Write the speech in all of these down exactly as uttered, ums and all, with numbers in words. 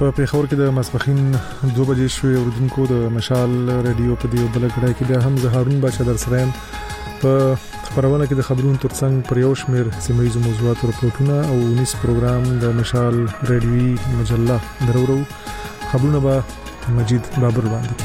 په پیښور کې د ماسپښین دوه بجې شوې اوریدونکو د مشال رادیو په دی بل کډای کې بیا هم زه هارون بچا در سره په خبرونه کې د خبرونو ترڅنګ پر یو شمېر سیمایي موضوعات او رپورټونه او نس پروګرام د مشال رادیوي مجله درورو خبرونه به مجید بابر باندې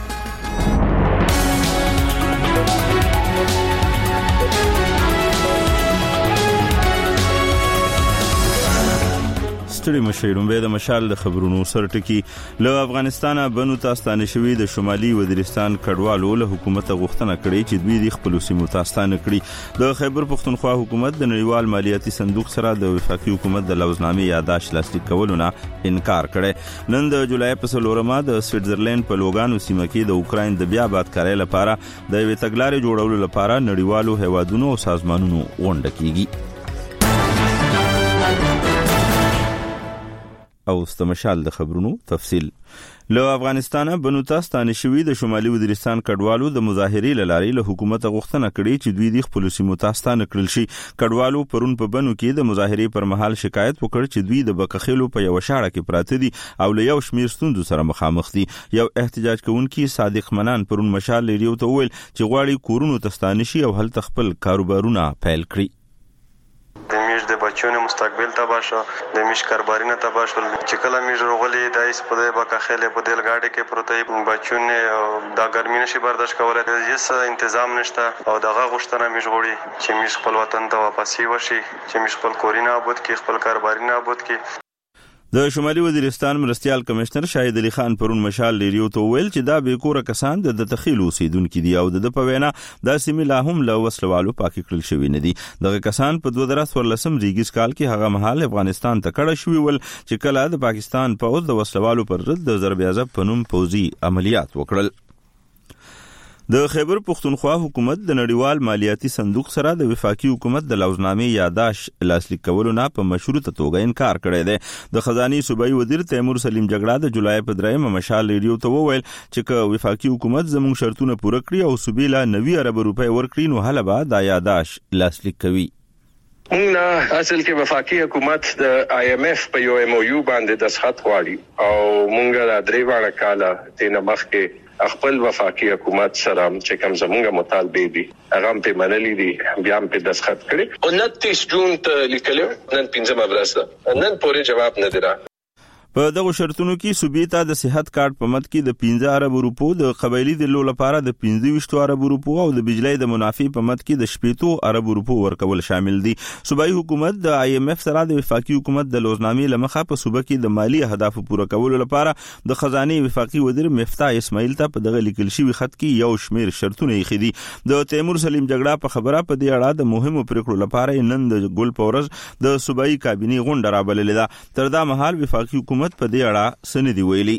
ستړي مشیرون به د مشال د خبرونو سرټکی له افغانستانه بنو تاستانه شوی د شمالي وزیرستان کډوالو له حکومت غوښتنه کړې چې دوی د خپل سیمو تاستانه کړي. د خیبر پختونخوا حکومت د نړیوال مالیاتي صندوق سره د وفاقي حکومت د لوزنامې یاداش لاسلیک کولو نه انکار کړي. نن د جولای په څلورمه د سویټزرلند په لوګانو سیمه کې د اوکراین د بیا آبادکارۍ لپاره د یوې تګلارې جوړولو لپاره نړیوالو هیوادونو او سازمانونو غونډه کیږي. او استمشال د خبرونو تفصیل له افغانستانه بنو تاستانه شوی د شمالي وزیرستان کډوالو د مظاهرې لاري له حکومت غوښتنه کړې چې دوی د خپل سیمو تاستانه کړل شي. کډوالو پرون په بنو کې د مظاهرې پر مهال شکایت وکړ چې دوی د بکخېلو په یو شاړه کې پراته دي او له یو شمیر ستوندو سره مخامخ دي. یو احتجاج کوونکی صادق منان پرون مشال لري ته ویل چې غواړي کورونو تاستانه شي او هلته خپل کاروبارونه پیل کړي. د میش د بچونو مستقبل تباہ شو، د میش کاربارینه تباہ شول چې کله میش روغلی د ایس په دې بکخېله په دل گاډي کې پروتې بچونه د ګرمۍ نشي برداشت کولای، هیڅ تنظیم نشته او دغه غوښتنه میش غوړي چې میش خپل وطن ته واپسی وشي، چې میش خپل کورینه آباد کې خپل کاربارینه آباد کې. د شمالي وزیرستان مرستيال کمشنر شاهد علي خان پرون مشال لريو ته ویل چې دا به کور کسان د تخیل اوسیدونکو دي او د پوینا د سیمه لا هم له وسلوالو پاک کړل شوی نه دي. دغه کسان په دوه زره څوارلسم ریګیس کال کې هغه مهال افغانستان ته کډه شوی ول چې کله د پاکستان پوز د وسلوالو پر ضد د ضرب اعظم پنوم پوزي عملیات وکړل. د خیبر پختونخوا حکومت د نړیوال مالیاتي صندوق سره د وفاقي حکومت د لوزنامې یاداش لاسلیک کولو نه په مشروطه توګه انکار کړی دی. د خزاني صوبایي وزیر تیمور سلیم جګړه د جولای په درېمه مشال ریډیو ته وویل چې که وفاقي حکومت زموږ شرطونه پوره کړي او صوبې لا نوي ارب روپۍ ورکړي نو هله به دا یاداش لاسلیک کوي. موږ اصل کې وفاقي حکومت د آی ایم ایف په یو ایم او یو باندې دسخط غواړي او موږ د درې وړه کاله د مخکې خپل وفاقي حکومت سره چې کوم زموږه مطالبه دي هغه په منلي دي بیا په دسخط کړي. انتیس جون ته لیکلو نن پنځمه ورځ ده، نن پورې جواب نه دی. په دغه شرطونو کې صوبې ته د صحت کارت په مد کې د پنځه ارب روپو، د قبایلی د لو لپاره د پنځه ویشت ارب روپو او د بجلی د منافع په مد کې د شپږ ارب روپو ورکول شامل دي. صوبایي حکومت د آی ایم ایف سره د وفاقي حکومت د لوزنامې لمخه په صوبه کې د مالی اهداف پوره کولو لپاره د خزانه وفاقي وزیر مفتاح اسماعیل ته په دغه لیکل شوی خط کې یو شمیر شرطونه یې خدي. د تیمور سلیم جګړه په خبره په دې اړه د مهمو پریکړو لپاره نن د ګل پورز د صوبایي کابینه غونډه رابللې ده. تر دا مهال وفاقي حکومت په دې اړه سندې ویلي.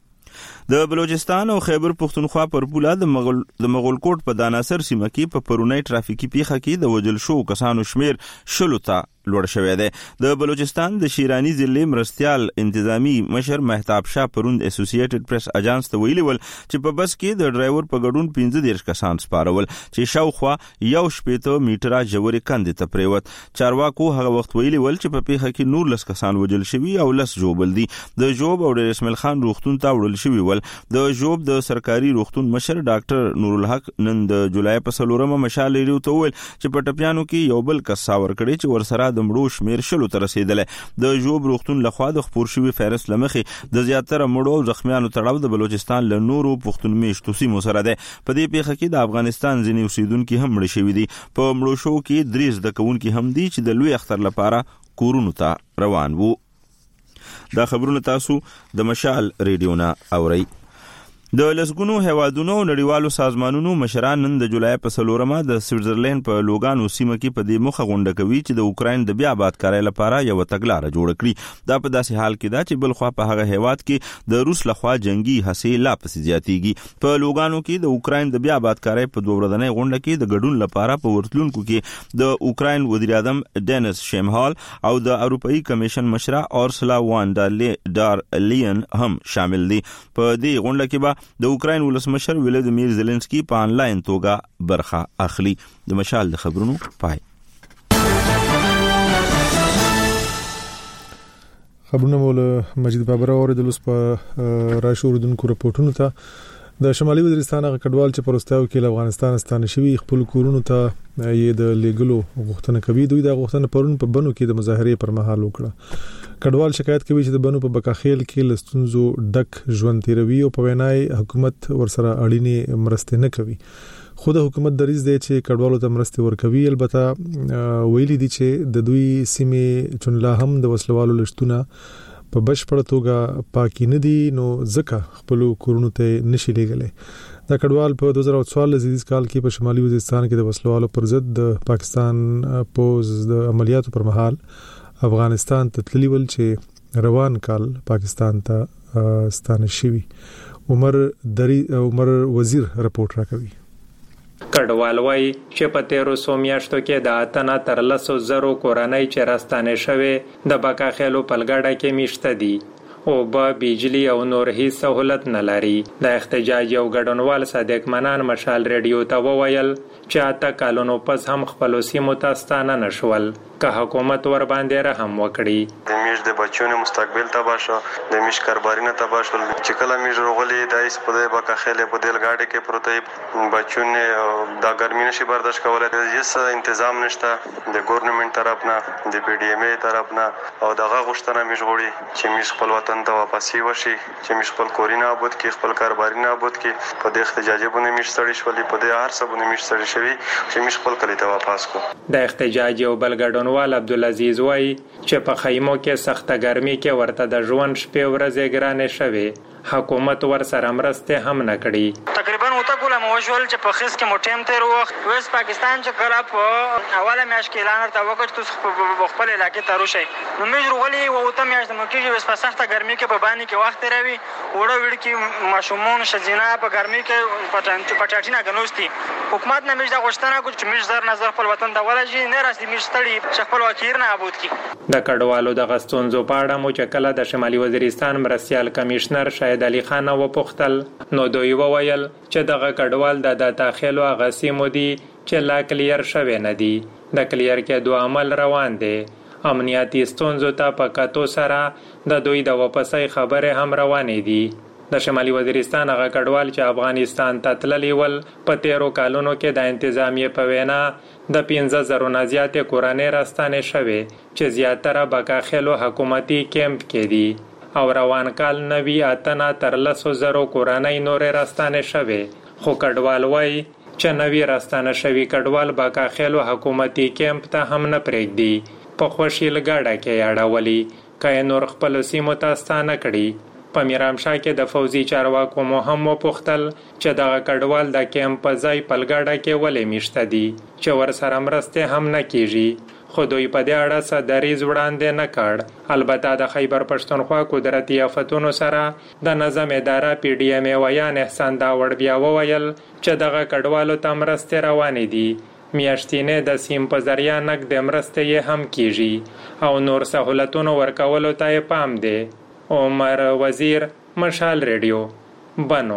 د بلوچستان او خیبر پختونخوا پر پوله د مغول د مغولکوټ په داناسر سیمه کې په پرونی ټرافیکي پیښه کې د وجل شو کسانو شمیر شلو ته لوړ شوی دی. د بلوچستان د شیرانی ضلع مرستيال انتظامی مشر مهتاب شاه پروند اسوسییټډ پریس اجانس ته ویلي ول چې په بس کې د ډرایور په ګډون پنځه دیرش کسان سپارول چې شاوخوا یو شپېته میټره جوړې کندې ته پریوت. چارواکو هغه وخت ویلي ول چې په پیښه کې نور لس کسان وجل شوی او لس جوبل دي. د جوب او د اسماعیل خان روغتون ته وړل شوی ول. د جوب د سرکاري روغتون مشر ډاکټر نور الحق نن د جولای په څلورمه مشال لري ته ویل چې په ټپیانو کې یو بل کس ساور کړي چې ورسره د مړو شمیر شلو ته رسیدل. د جوب روغتون لخوا د خپور شوی فایروس لمخې د زیاتره مړو او زخمیانو تړاو د بلوچستان له نورو پښتون میشتو سیمو سره ده. په دې پیښه کې د افغانستان ځینې اوسیدونکو هم مړ شوي دي. په مړو شو کې درې زده کوونکي هم دي چې د لوی اختر لپاره کورونو ته روان وو. دا خبرونه تاسو د مشال ریډیو نه اورئ. د لسګونو هیوادونو نړیوالو سازمانونو مشران نن د جولای په څلورمه د سویټزرلند په لوګانو سیمه کې په دې مخه غونډه کوي چې د اوکراین د بیا آبادکارۍ لپاره یو تګلارې جوړ کړي. دا په داسې حال کې ده چې بل خوا په هغه هیواد کې د روس لخوا جنگي هڅې لا پسې زیاتېږي. په لوګانو کې د اوکراین د بیا آبادکارۍ په دوه ورځنۍ غونډه کې د ګډون لپاره په ورتلونکو کې د اوکراین وزیر اعظم ډینس شیمهال او د اروپאי کمیشن مشره اورسلا وان ډار لین هم شامل دي. په دې غونډه کې به د اوکراین ولسمشر ولادیمیر زيلنسکي په انلاین توګه برخه اخلي. د مشال د خبرونو پای. خبرونه مول مجید بابر اور د لوس په راشور دونکو رپورټونو ته د شمالي وزیرستان غ کډوال چې پروستاو کې افغانستان ستانه شوی خپل کورونو ته یې د لیګلو غوښتنه کوي. دوی د غوښتنه پرون په بنو کې د مظاهره پر مهال وکړه. کډوال شکایت کوي چې د بنو په بکاخیل کې لستونزو ډک ژوند تیروي او په وینای حکومت ورسره اړینې مرسته نه کوي. خو د حکومت دریځ دی چې کډوالو ته مرسته ورکوي. البته ویلي دي چې د دوی سیمې چونلا هم د وسلوالو لشتونه په بشپړ توګه پاکي نه دي، نو ځکه خپل کورونو ته نشي لګلې. دا کډوال په دوه زره څوارلس زیږدیز کال کې په شمالي وزیرستان کې د وسلوالو پر ضد د پاکستان پوز د عملیاتو پر مهال افغانستان ته تللی ول چې روان کال پاکستان ته ستانه شوی. عمر دری عمر وزیر رپورت راکوي. کډوال وای چې په تیرو سو میاشتو کې د اتنا تر لسو زرو کورنۍ چې راستانه شوه د بکاخېلو پلګړه کې میشته دي او با بجلی او نور هیڅ سہولت نه لري. د احتجاج یو ګډونوال صادق منان مشال ریډیو ته وویل چې اته کالونو پس هم خپل سیمو ته ستانه نشول که حکومت ور باندې رحم وکړي. د میش د بچونو مستقبل تباہ شو، د میش کاربارینه تباہ شول. چې کله میش روغلی د ایس په بکاخېله په دل گاډي کې پروتې بچونه د ګرمي نشي برداشت کولای. هیڅ تنظیم نشته د ګورنمنت طرف نه، د پی ډی ایم ای طرف نه، او دغه غوښتنه میش غوړي چې میش خپل وطن ته واپسی وشي، چې میش خپل کورینه آباد کې، خپل کاربارینه آباد کې. په دې احتجاجي باندې میش سړی شولې، په دې هر څه باندې میش سړی شوی چې میش خپل کلی ته واپس کو. د احتجاج یو بل ګډونوال عبدالعزیز وای چې په خیمو کې سخت ګرمي کې ورته د ژوند شپې ورځې ګرانې شوې، حکومت ور سره مرسته هم نه کړي. تقریبا وته کوله موجول چې په خص کې موټیم تیر وخت ویس پاکستان چې کړه په اوله میاش کې اعلان ورته وکړ چې خپل علاقې ته روشي. نو میج روغلی وته میاش د مکیږي ویس په سخته ګرمي کې په باندې کې وخت راوي وړه وړ کې ماشومان شزینا په ګرمي کې پټانټ پټاټینا غنوستي. حکومت نه میج د غوښتنه کوي چې میج زر نظر خپل وطن ته ولجی نه راسي میج ستړي چې خپل وکیر نه ابود کی. د کډوالو د غستونزو پاړه مو چې کله د شمالي وزیرستان مرستيال کمشنر شاهد علي خان و پختل نو دوی وویل چې دغه کډوال د د داخلو غسی مودي چې لا کلیر شوه نه دي. د کلیر کې دوه عمل روان دي. امنیتي ستونزو ته په کاتو سره د دوی د واپسۍ خبره هم روانې دي. د شمالي وزیرستان هغه کډوال چې افغانستان ته تللی ول په تیرو کالونو کې د انتظامیه په وینا د پنځه زره نه زیاتې کورنۍ راستانه شوه چې زیاتره بکاخلو حکومتي کیمپ کې دي او روان کال نوی اتنا تر لسو زرو کورنۍ نور راستانه شوه. خو کډوال وای چې نوی راستانه شوی کډوال بکاخلو حکومتي کیمپ ته هم نه پرېږدي. په خوشی لګاډه کې یاړولي کای نور خپل سیمو ته ستانه کړي. په میرامشاه کې د فوزي چارواکو مهم وپختل چې دغه کډوال د کیمپ په ځای پلګاډه کې ولې میشته دي چې ور سره مرسته هم نه کیږي. خو دوی په دې اړه څه دریځ وړاندې نه کړ. البته د خیبر پښتونخوا قدرتي آفتونو سره د نظم اداره پی ډی ایم ویان احسان داوړ بیا وویل چې دغه کډوالو ته مرسته روانې دي. میاشتینه د سیم په ذریعہ نک د مرسته یې هم کیږي او نور سہولتونو ورکولو ته پام دی. عمر وزیر، مشال ریډیو، بنو.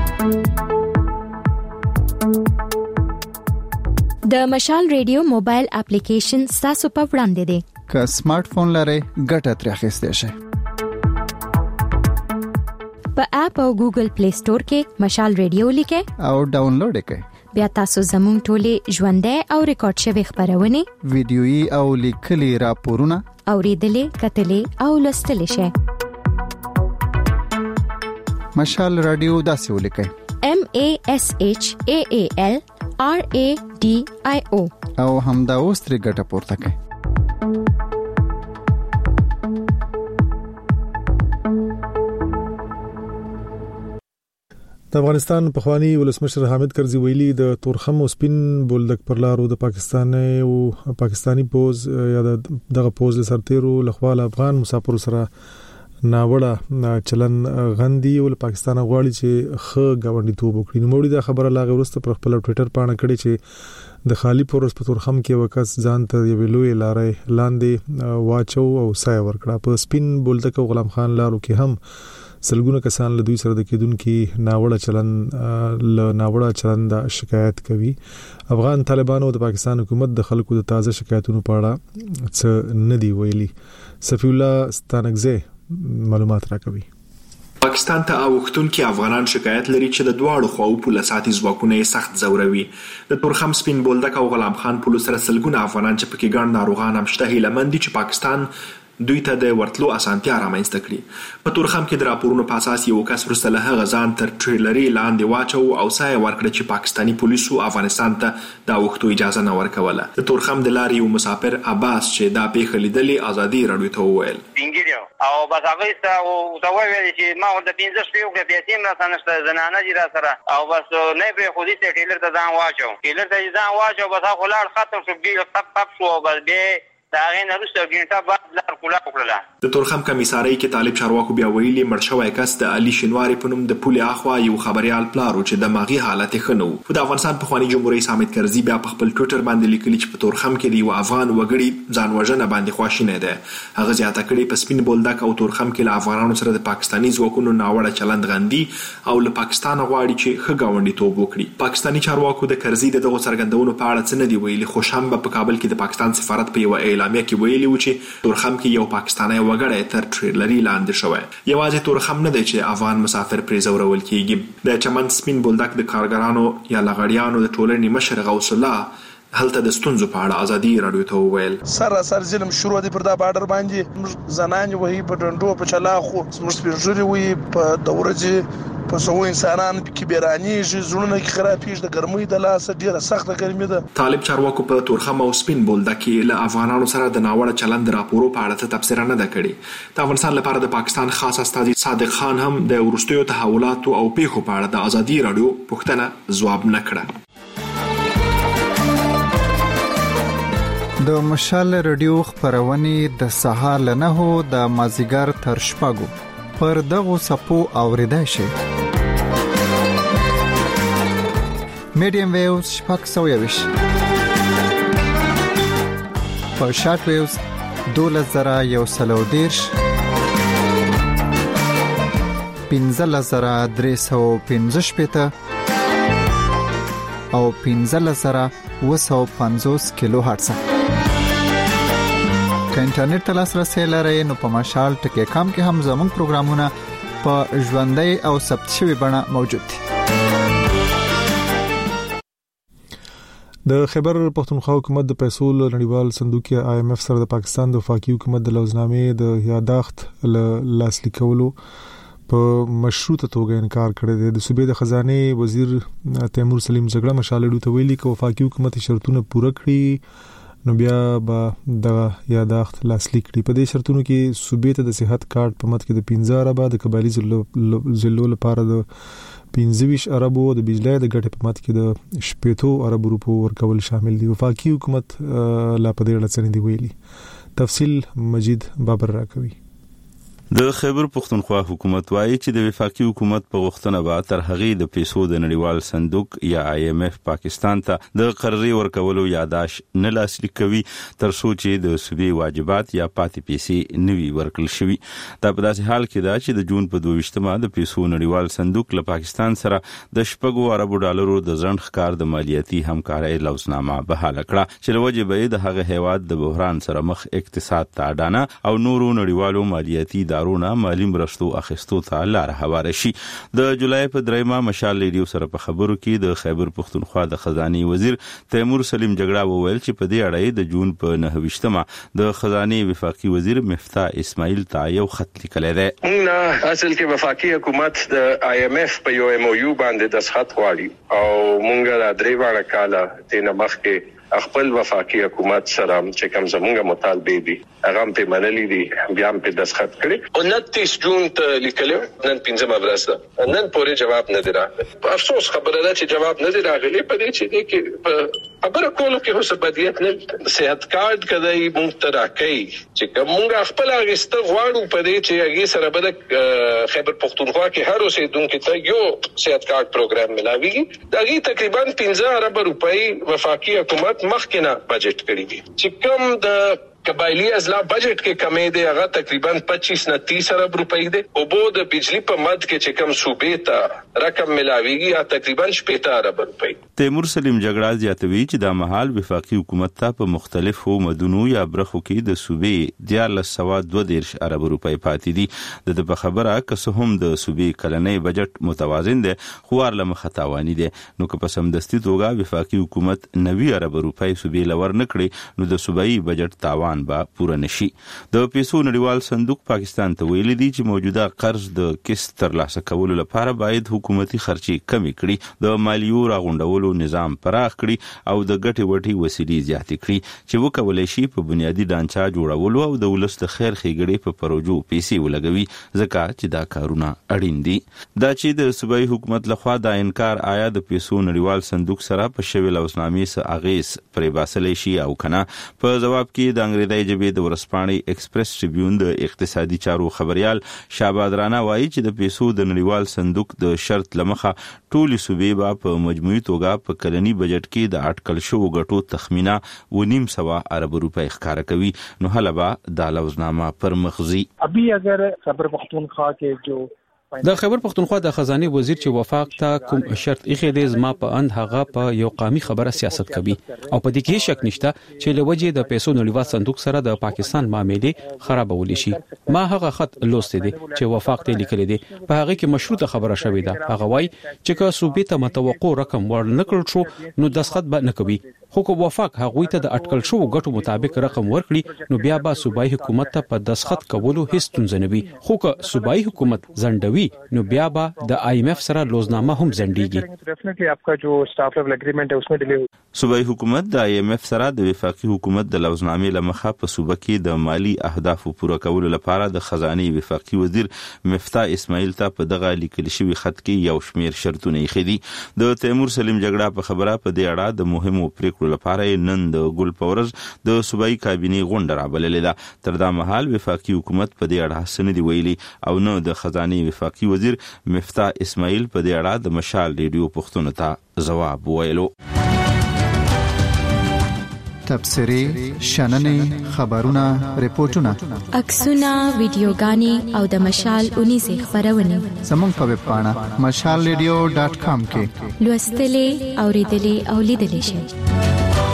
د مشال ریډیو موبایل اپلیکیشن تاسو په وړاندې دی. که سمارټ فون لرئ ګټه ترې اخیستئ شئ. په اپ او ګوګل پلی سٹور کې مشال ریډیو لیکئ او ډاونلوډ کړئ. بیا تاسو زموږ ټولې ژوندۍ او ریکارډ شوی خبرونه، ویډیويي او لیکلي راپورونه اوریدلې، کتلې او لوستلې شئ. مشال رادیو داسې ولیکئ: M A S H A A L R A D I O او همدا اوس ترې ګټه پورته کړئ. د افغانستان پخوانی ولسمشر حامد کرزي ویلي د تورخم او سپین بولدک پر لارو د پاکستان او پاکستانی پوز یا دغه پوز سرتیرو لخوا افغان مسافر سره ناوړه چلن غندي او پاکستان غواړي چې خ غونډي توب وکړي. نو موږ د خبره لاغه ورسته پر خپل ټوئیټر باندې کړي چې د خالی پورس په تورخم کې وکاس ځان ته یو لوی لارې لاندې واچو او سای ورکړه. په سپین بولدک غلام خان لارو کې هم سلګونه کسان له دوی سره د کېدونکو ناوړه چلند له ناوړه چلند شکایت کوي. افغان طالبانو د پاکستان حکومت د خلکو د تازه شکایتونو په اړه څه نه دی ویلي. صفی الله ستانکزه معلومات راکوي. پاکستان ته اوختونکو افغانان شکایت لري چې د دواړو خواو پولیساتي ځواکونه سخت زوروي. د تورخم سپین بولدک او غلام خان پولیس سره سلګونه افغانان چې پکې ګڼ ناروغان هم شته هیله مند دي چې پاکستان دوی ته د ورتلو اسانتیا رامنځته کړي. په تورخم کې د راپورونو په اساس یو کس وروسته له هغه ځان تر ټریلري لاندې واچو او سایه ورکړه چې پاکستاني پولیسو افغانستان ته د اوختو اجازه نه ورکوله. د تورخم د لارې یو مسافر عباس چې دا پیښه لیدلې ازادي راډیو ته وویل او بس هغه ستا او دا ویل چې ما ورته پنځه شپې وکړې پیسې مې راته نشته زنانه دي را سره او بس نه پرې خودي ته ټیلر ته ځان واچو ټیلر ته ځان واچو بس هغه لاړ ختم شو بیل تپ تپ شو بس به دا غي نه رسو ګینټه بعد لار کولا وکړه. د تورخم کمیسارۍ کې طالب چارواکو بیا ویلي مړ شوی کس د علي شینواری په نوم د پولې اخوا یو خبريال پلارو چې د ماغي حالت خنو. په افغانستان په خواني جمهوریت رئیس حامد کرزي بیا په خپل ټوئیټر باندې لیکلي چې په تورخم کې دی یو افغان وګړي ځان وژنه باندې خواشینه ده. هغه زیاته کړي په سپین بولدک او تورخم کې له افغانانو سره د پاکستاني ځواکونو ناوړه چلند غندي او له پاکستان غواړي چې ښه گاونډیتوب وکړي. پاکستاني چارواکو د کرزي دغه څرګندونو په اړه څه نه دی ویلي خو شنبه په کابل کې د پاکستان سفارت په یو اعلامیه کې ویلي و چې تورخم کې یو پاکستانی وګړی تر ټریلري لاندې شوی. یوازې تورخم نه دی چې افغان مسافر پرې زورول کیږي. د چمن سپین بولدک د کارګرانو یا لغړیانو د ټولنې مشر غوث الله هلته د ستونزو په اړه ازادي راډیو ته وویل سراسر ظلم شروع دی پر دا بارډر باندې زنان وهي په ډنډو په چلاخو مسپرجوري وي په دورځي په سو انسانان کې بیرانی زړونه کې خرابېږي د ګرمۍ د لاس ډیره سخته ګرمي ده. طالب چارواکو په تورخم او سپین بولدک کې له افغانانو سره د ناوړه چلند راپورو په اړه څه تفسیر نه ده کړې. د افغانستان لپاره د پاکستان خاص استازي صادق خان هم د ورستیو تحولاتو او پیښو په اړه د ازادي راډیو پوښتنه ځواب نه کړه. د مشال رادیو خبرونه د سهار له نهو د مازیګر تر شپږو پر دغه سپو اوریدای شي. میډیم ویوز شپږ سوه یویش په شارټ ویوز دولس زره یو سلو دیرش پنځلس زره درې سوه پنځه شپېته او پنځلس زره اوه سوه پنځوس کیلو هرتز. که انټرنیټ ته لاسرسی لرئ نو په مشال ټکی کام کې هم زموږ پروګرامونه په ژوندۍ او ثبت شوي بڼه موجود دي. د خیبر پښتونخوا حکومت د پیسو نړیوال صندوق یا آی ایم ایف سره د پاکستان د وفاقي حکومت د لوزنامې د یاداښت له لاسلیک کولو په مشروطه توګه انکار کړی دی. د صوبې د خزانه وزیر تیمور سلیم جګړه مشالډو ته ویلي چې وفاقي حکومت شرطونه پوره کړي نو بیا به د یاداښت لاسلیک کړي. په دې شرطونو کې صوبې ته د صحت کارت په مت کې د پنځه اربه د قبایلی ضلعو لپاره د پنځه ویشت اربو د بجلی د ګټې په مت کې د شپېتو اربو روپو ورکول شامل دي. وفاقي حکومت لا په دې اړه څه نه دی ویلي. تفصیل مجید بابر راکوي. د خیبر پښتونخوا حکومت وایي چې د وفاقي حکومت په غوښتنه به تر هغې د پیسو د نړیوال صندوق یا آی ایم ایف پاکستان ته د قرضې ورکولو یاداش نه لاسلیک کوي تر څو چې د صوبې واجبات یا پاتې پیسې نوي ورکړل شوي. دا په داسې حال کې ده چې د جون په دوه ویشتمه د پیسو نړیوال صندوق له پاکستان سره د شپږو اربو ډالرو د ځنډ ښکار د مالیاتي همکارۍ لوزنامه بحاله کړه چې له وجې به د هغه هیواد د بحران سره مخ اقتصاد ته اډانه او نورو نړیوالو مالیاتي دارونه مالی مرستو اخیستو ته لار هواره شي. د جولای په دریمه مشال ریډیو سره په خبرو کې د خیبر پښتونخوا د خزانه وزیر تیمور سلیم جګړه وویل چې په دې اړه د جون په نهه ویشتمه د خزانه وفاقي وزیر مفتاح اسماعیل ته یو خط لیکلی دی. موږ اصل کې وفاقي حکومت د آی ایم ایف په یو ایم او یو باندې دستخط غواړي او موږ د درې واړه کاله د مخکې خپل وفاقي حکومت سره چې کوم زمونږه مطالبه دي هغه په منلي دي بیا هم په دستخط کړي. انتیس جون ته لیکلو نن پنځمه ورځ ده نن پورې جواب نه دی راغلی. افسوس خبره ده چې جواب نه دی راغلی په دې چې کې خبره کولو کې هوڅ بدیت نه صحت کارت کدی مونږ ته راکې چې کومه خپل اغسته غواړو په دې چې هغه سره به خیبر پښتونخوا کې هر اوسیدونکو ته یو صحت کارت پروګرام ملاويږي. دغه تقریبا پنځه ارب روپۍ وفاقي حکومت مخکنه بجټ کړی دي چې کوم د قبایلی اضلاع بجټ کې کمی دی هغه تقریبا پچیس نه تیس ارب روپۍ دی او بو د بجلی په مد کې چې کم صوبې ته رقم ملاويږي یا تقریبا شپږ ارب روپۍ. تیمور سلیم جګړه زیاتوي چې د مهال وفاقي حکومت ته په مختلفو مدنو یا برخو کې د صوبې دیارلس سوه دوه دېرش ارب روپۍ پاتې دي. د په خبره که هم د صوبې کلنۍ بجټ متوازن دی خو ارله مخه تاواني دی نو که په سمدستي توګه وفاقي حکومت نوي ارب روپۍ صوبې لور نکړي نو د صوبایي بجټ تاوان با پوره نشي. د پیسو نړیوال صندوق پاکستان ته ویلي دي چې موجوده قرض د قسط ترلاسه کولو لپاره باید حکومتي خرچې کمې کړي، د مالیو راغونډولو نظام پراخ کړي او د ګټې وټې وسیلې زیاتې کړي چې وکولای شي په بنیادي ډانچه جوړولو او د ولس د خیر ښېګړې په پروژو پیسې ولګوي ځکه چې دا کارونه اړین دي. دا چې د صوبایي حکومت لخوا دا انکار آیا د پیسو نړیوال صندوق سره په شوې لوسنامې څه اغېز پرې باسلی شي او کنه، په جواب کې د انګریزي ژبې د ورځپاڼې ایکسپریس ټریبیون د اقتصادي چارو خبريال شهباز رانا وایي چې د پیسو د نړیوال صندوق د شرط لمخه ټولې صوبې به په مجموعي توګه په کلني بجټ کې د اټکل شوو ګټو تخمینه و نیم سوه ارب روپۍ ښکاره کوي. نو هله به دا لوزنامه پر مخزي. ابھی اگر خیبر پختونخوا کې جو د خیبر پختونخوا د خزانه وزیر چې وفاق ته کوم شرط ایخې د زما په اند هغه په یو قومي خبره سیاست کوي او په دې کې شک نشته چې لوجه د پیسو نړیوال صندوق سره د پاکستان معاملې خرابول شي. ما هغه خط لوست دي چې وفاق ته لیکل دي په هغه کې مشروطه خبره شوې ده. هغه وایي چې که صوبې ته متوقع رقم ور نکړ شو نو دسخط به نه کوي، خو که وفاق هغه ته د اټکل شو ګټو مطابق رقم ورکړي نو بیا به صوبایي حکومت ته په دسخط کولو هیڅ ستونزه نه وي. خو که صوبایي حکومت زندوي نو بیا به د آی ایم ایف سره لوزنامه هم زنديږي. ډیفینیټلی اپکا جو سٹاف لیول اگریمنٹ ہے اس میں ڈیلے ہو. صوبایي حکومت د آی ایم ایف سره د وفاقي حکومت د لوزنامې لمخه په صوبه کې د مالی اهدافو پوره کولو لپاره د خزانه وفاقي وزیر مفتاح اسماعیل ته په دغه لیکل شوی خط کې یو شمیر شرطونه یې خېدي. د تیمور سلیم جګړه په خبره په دې اړه د مهمو پریکړو لپاره نن د ګل پورز د صوبایي کابینې غونډه رابللې ده. تر دا مهال وفاقي حکومت په دې اړه څه نه دی ویلي او نو د خزانه وفاقي وزیر مفتاح اسماعیل په دې اړه د مشال ریډیو پښتون ته جواب ویلو. تبصرې، شننې، خبرونه، ریپورتونه، عکسونه، ویډیوګانې او د مشال اونیزې خبرونه زموږ په ویب پاڼه مشال ریډیو ډاټ کام کې لوستلې، اوریدلې او لیدلې شئ.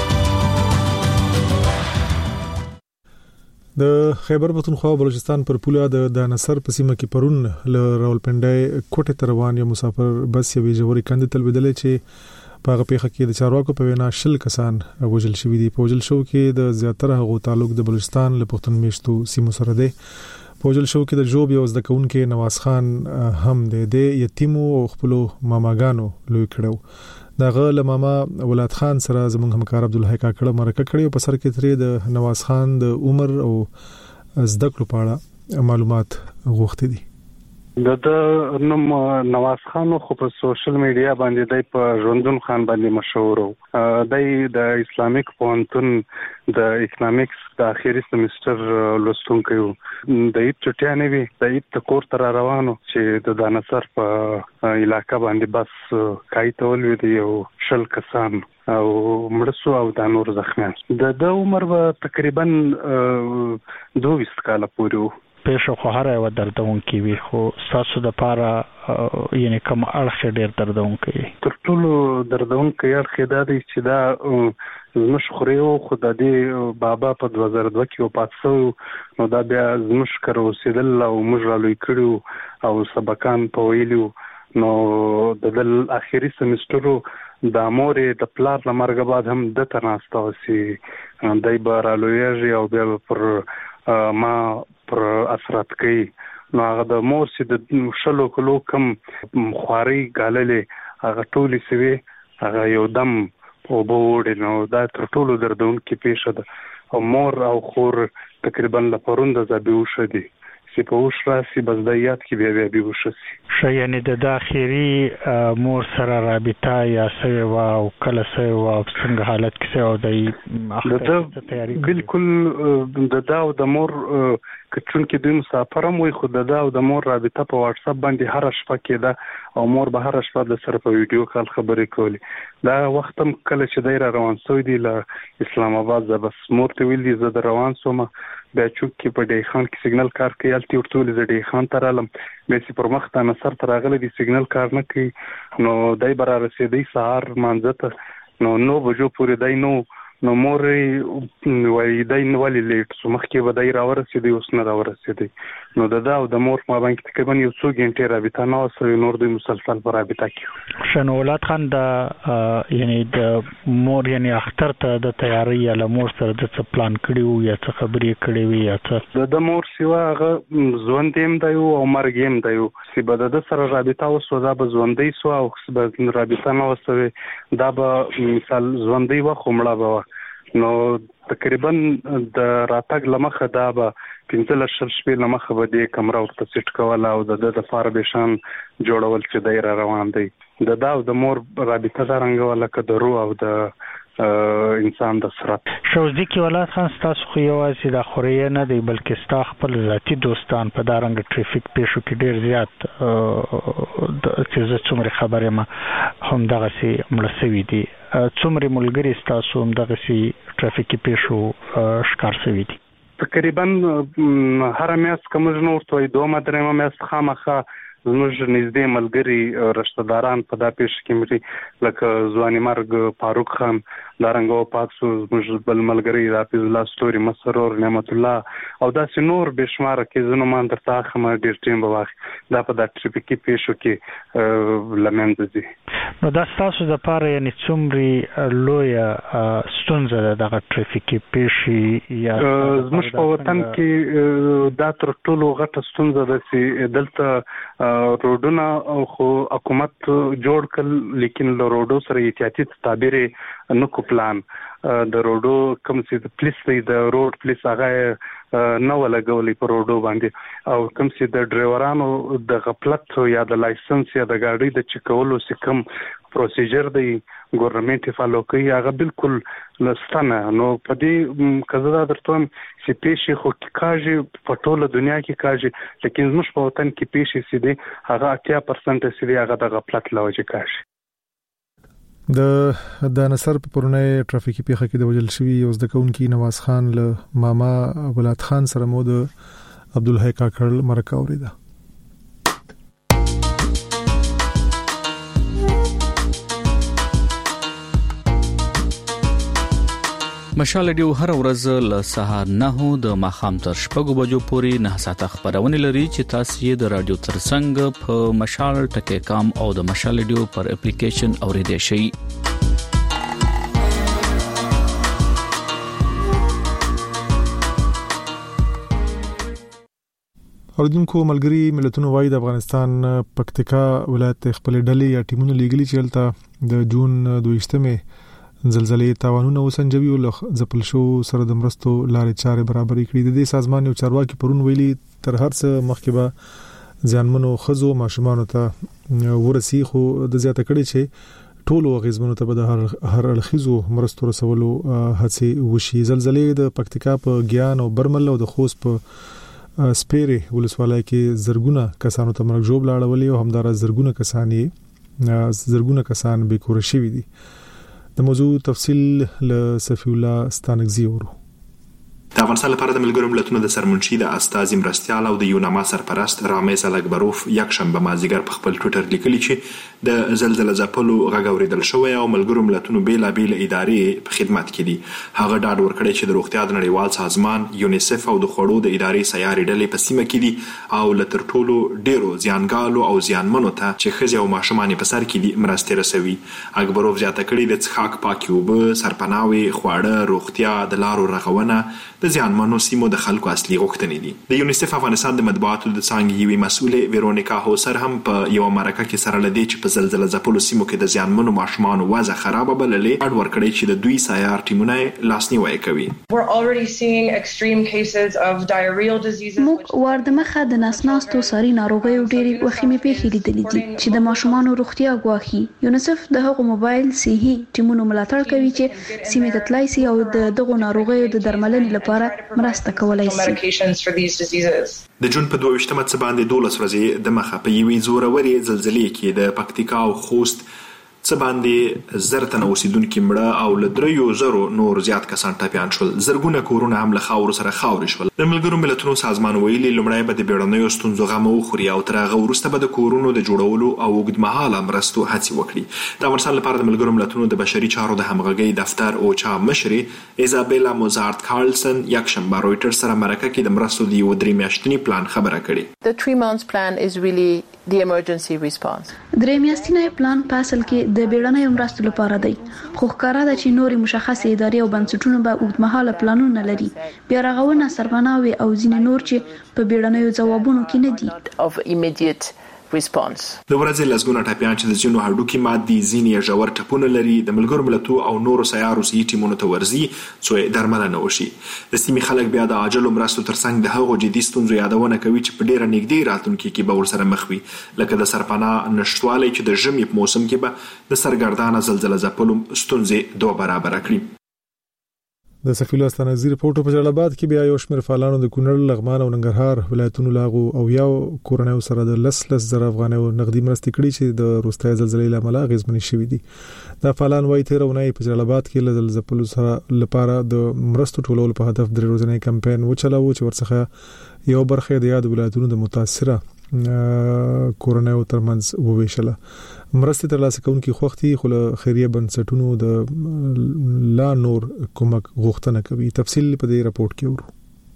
د خیبر پختونخوا او بلوچستان پر پوله د دانسر په سیمه کې پرون ل راولپنډای کوټه تروان یو مسافر بس یوې جوړی کاندې تل بدلې چې په هغه پیښه کې د چارواکو په وینا شل کسان وژل شوي دي. په وژل شو کې د زیاتره هغو تعلق د بلوچستان له پښتون میشتو سیمو سره دی. په وژل شو کې د جوب یو زده کوونکي نواز خان هم دی د یتیمو او خپلو ماماګانو لوی کړو. دغه لماما ولاد خان سره زموږ همکار عبدالحی کاکړه مرکه کړې په سر کې ترې د نواز خان د عمر او زده کړو په اړه معلومات غوښتي دي. د نوم نواز خان خو په سوشل میډیا باندې د په ژوندون خان باندې مشهور وو. د د اسلامیک پوهنتون د اکونومکس د اخیری سمستر لوستونکی وو. د ایت چټیانې وی د ایت کور تر روانو چې د دانسر په علاقې باندې بس کایته ولوي دی او شل کسان او مرسو او د نور زخمیان. د د عمر به تقریبا دوه ویشت کاله پورې وو. پیښه خو هر یو دردونکې وي خو ستاسو د پاره یعنی کوم اړخ ډیر دردونکې؟ تر ټولو دردونکې اړخ دا دی چې دا زموږ خوريو خو د دې بابا په دوه زره دوه کې وفات شو نو دا بیا زموږ کر اوسېدل او موږ را لوی کړو او سبقان په ویلو نو د دل اخیری سمسترو د امورې د پلار لمرګ بعد هم د تناسته وسی دای بار لویږي او بیا پر ما پر اثرات کوي. نو هغه د مور سي د شلو کلو کم خواري غاللې هغه ټولې سوي هغه یو دم په بوډ نو دا تر ټولو دردونکې پیښه ده او مور او خور تقریبا لپاره د زبیو شدي چې په وش راسي بس د یاد کې بیا بیا به وشي شي. یعنی د داخلي مور سره رابطه یا سوي وا او کله سوي وا څنګه حالت کې سوي او د اخته تیاری بالکل د دا او د مور کچون کې دوی مسافر هم وي خو د دا او د مور رابطه په واتس اپ باندې هر شپه کې ده او مور به هر شپه د سره په ویډیو کال خبرې کوي. دا وخت هم کله چې دای را روان سوی دی له اسلام آباد ز بس مور ته ویل دي زه د روان سوم بیا چوک کې په ډی خان کې سیګنل کار کوي الته ورته ز ډی خان تر علم مې سي پر مخ ته نصر تر غلې دي سیګنل کار نه کوي نو دای برا رسیدي سهار مانځته نو نو بجو پورې دای نو نو مور وای دای نو ولې لیټ سو مخ کې ودای را ورسېدي اوس نه را ورسېدي نو د دا او د مور ما باندې تقریبا یو څو غنټې رابطه نه وسوي نور د مسلسل پر رابطه کې شنو ولادت خان د یعنی د مور یعنی اختر ته د تیاری یا له مور سره د څه پلان کړیو یا څه خبرې کړې وي یا څه د مور سیوا هغه ژوندیم دی او مرګیم دی چې بد د سره رابطه وسو دا به ژوندۍ سو او به رابطه نه وسوي دا به مثال ژوندۍ و خمړه به نو تقریبا د راتګ لمخه دا به پنځه لشل شپې لمخه به د کمره ورته سیټ کوله او د د فار بشان جوړول چې دای را روان دی د دا او د مور رابطه دا رنګ ولا کدرو او د انسان د سرت شوزدي کې ولادت خان تاسو خو یو چې د خوري نه دی بلکې ستا خپل ذاتی دوستان په دا رنګ ټریفیک پیښو کې ډیر زیات چې زه څومره خبره ما هم دغه سي ملسوي دي څومره ملګری تاسو هم دغه سي ټریفیک پیښو ښکار شوی دي تقریبا هر میاس کوم نور توي دوه مدرمه میاس خامخه زموږ نږدې ملګری رشتہ داران په دا پیښ کې مری لکه ځواني مرګ فاروق خان دارنګو پاتسو زموږ بل ملګری حافظ الله ستوري مسرور نعمت الله او دا سينور بشمار کې زنه مان درته خمه ډیر ټیم بواخ دا په دا ټریفیکي پیښو کې لمنځ دي نو دا تاسو د پاره یعنی څومره لوی ستونزه دغه ټریفیکي پیښې یا زموږ په وطن کې دا تر ټولو غټه ستونزه ده چې دلته روډونه خو حکومت جوړ کړ لیکن له روډو سره احتیاطي تدابیر نه کو پلان د روډو کوم چې د پولیس د روډ پولیس هغه نه ولګولې په روډو باندې او کوم چې د ډرایورانو د غفلت یا د لایسنس یا د ګاډي د چکولو سکم پروسیجر دی ګورنمنت فالو کوي هغه بالکل لستانه نو په دې کزدا درته چې پیښې خو کاږي په ټوله دنیا کې کاږي لیکن زموږ په وطن کې پیښې سي دي هغه اتیا پرسنټ سي دي هغه د غفلت لوجه کاږي د د نصر په پرونه ټرافیکي پیښه کې د وجل شوی یو ځدکونکي نواز خان له ماما ولادت خان سره مو د عبدالحی کاکړ مرکه اوریده مشال ډیو هر ورځ له سهار نه د ماخام تر شپږو بجو پورې نه ساعته خبرونه لري چې تاسو یې د رادیو ترڅنګ په مشال ټکی کام او د مشال ډیو پر اپلیکیشن اوریدئ شئ اوردونکو ملګری ملتونو وايي د افغانستان پکتیکا ولایت خپل ډلې یا ټیمونو لیګلي چلته د جون دویشتمه زلزلې تاوانونه وسنجوي او ځپل شو سره د مرستو لارې چارې برابرې کړې د دې سازمان یو چارواکي پرون ویلي تر هر څه مخکې به ځانمنو خزو ماشومان ته ورسي خو د زیاته کړي چې ټولو غیزمنو ته به د هر هر اړخیزو مرستو رسولو هڅې وشي زلزلې د پکتیکا په ګیان او برمل او د خوست په سپيري ولسوالۍ کې زرګونه کسانو ته مرګ جوړ لاړولې او همدارا زرګونه کسانې زرګونه کسان به کور شوي دي د موضوع تفصیل له صفی الله ستانګزی ورو د افغانستان لپاره د ملګرو ملتونو د سرمنشي د استاذ مرستيال او د یوناما سرپرست رامیز الکبروف یک شنبه مازیګر په خپل ټوئیټر لیکلي چې د زلزلې ځپلو غږ اوریدل شوی او ملګرو ملتونو بیلا بیل ادارې په خدمت کې دي هغه ډاډ ورکړی چې د روغتیا د نړیوال سازمان یونیسف او د خوړو د ادارې سیاري ډلې په سیمه کې دي او لتر ټولو ډیرو زیانګالو او زیانمنو ته چې خزي او ماشومان په سر کې دي مرستې رسوي الکبروف زیاته کړی د څښاک پاکي اوبه سرپناوي خواړه روغتیا د لارو رغونه د زیانمنو سیمو د خلکو اصلي غوښتنې دي د یونیسف افغانستان د مطبوعاتو د څانګې یوې مسؤله ویرونیکا هوسر هم په یو مرکه کې سره لدی چې په په زلزلہ ځپلو سیمو کې د زیانمنو ماشومانو وضع خراب بللې، اډ ورکړی چې د دوی سایار ټیمونه لاسنیوي کوي. موږ واردمخه د ناسناستو ساري ناروغیو ډېری وخیمه پیښې لیدلې دي چې د ماشومانو روغتیا ګواښي. یونیسف د هغو موبایل صحي ټیمونو ملاتړ کوي چې سیمې ته تلای شي او د دغو ناروغیو د درملنې لپاره مرسته کولای شي. د جون په دوه ویشتمه څه باندې دولس ورځې د مخه په یوې زورورې زلزلې کې د پکتیکا او خوست څه باندې زرتن اوسیدونکو مړه او له دریو زرو نور زیات کسان ټپيان شول. زرګونه کورونه هم له خاور سره خاورې شول. د ملګرو ملتونو سازمان ویلي لومړی به د بیړنیو ستونزو غم وخوري او تر هغه وروسته به د کورونو د جوړولو او اوږدمهاله مرستو هڅې وکړي. د افغانستان لپاره د ملګرو ملتونو د بشري چارو د همغږۍ دفتر او چا مشرې ایزابیلا موزارت کارلسن یکشنبه رويټرز سره مرکه کې د مرستو د یو درې میاشتنی پلان خبره کړې. The three months plan is really the emergency response. درې میاشتنی پلان په اصل کې د بیړنیو مرستو لپاره دی، خو ښکاره ده چې نورې مشخصې ادارې او بنسټونه به اوږدمهاله پلانونه لري. بیا رغونه، سرپناوي او ځینې نور چې په بیړنیو ځوابونو کې نه دي. Of immediate response. د ورځې لسګونه ټپيان چې د ځینو هډوکي مات دي، ځینې ژور ټپونه لري، د ملګرو ملتونو او نورو سیارو صحي ټیمونو ته ورځي څو درملنه وشي. د سیمې خلک بیا د عاجلو مرستو ترڅنګ د هغو جدي ستونزو یادونه کوي چې په ډیره نږدې راتلونکي کې به ورسره مخ وي، لکه د سرپناه نشټوالی چې د ژمي په موسم کې به د سرګردانه زلزلہ ځپلو ستونزې دوه برابر کړي. د سفیر استانزي رپورټ په جلال آباد کې بیا یو شمېر فعالانو د کونړ، لغمان او ننګرهار ولایتونو لاغو او یو کورنیو سره د لس لس زره افغانۍ نقدي مرستې کړې چې د روستای زلزلې لامل اغیزمنې شوې دي. دا فعالان وايي تیر اونۍ په جلال آباد کې له زلزلې سره لپاره د مرستو ټولولو په هدف درې ورځې کمپاین وچلاوه چې ورڅخه یو برخه د یاد ولایتونو د متاثره کورنیو ترمنځ وویشله. مرستې ترلاسه کوونکي خوختي خو له خیریه بنسټونو د لا نور کومک غوښتنه کوي. تفصیل په دې راپورټ کې ورو.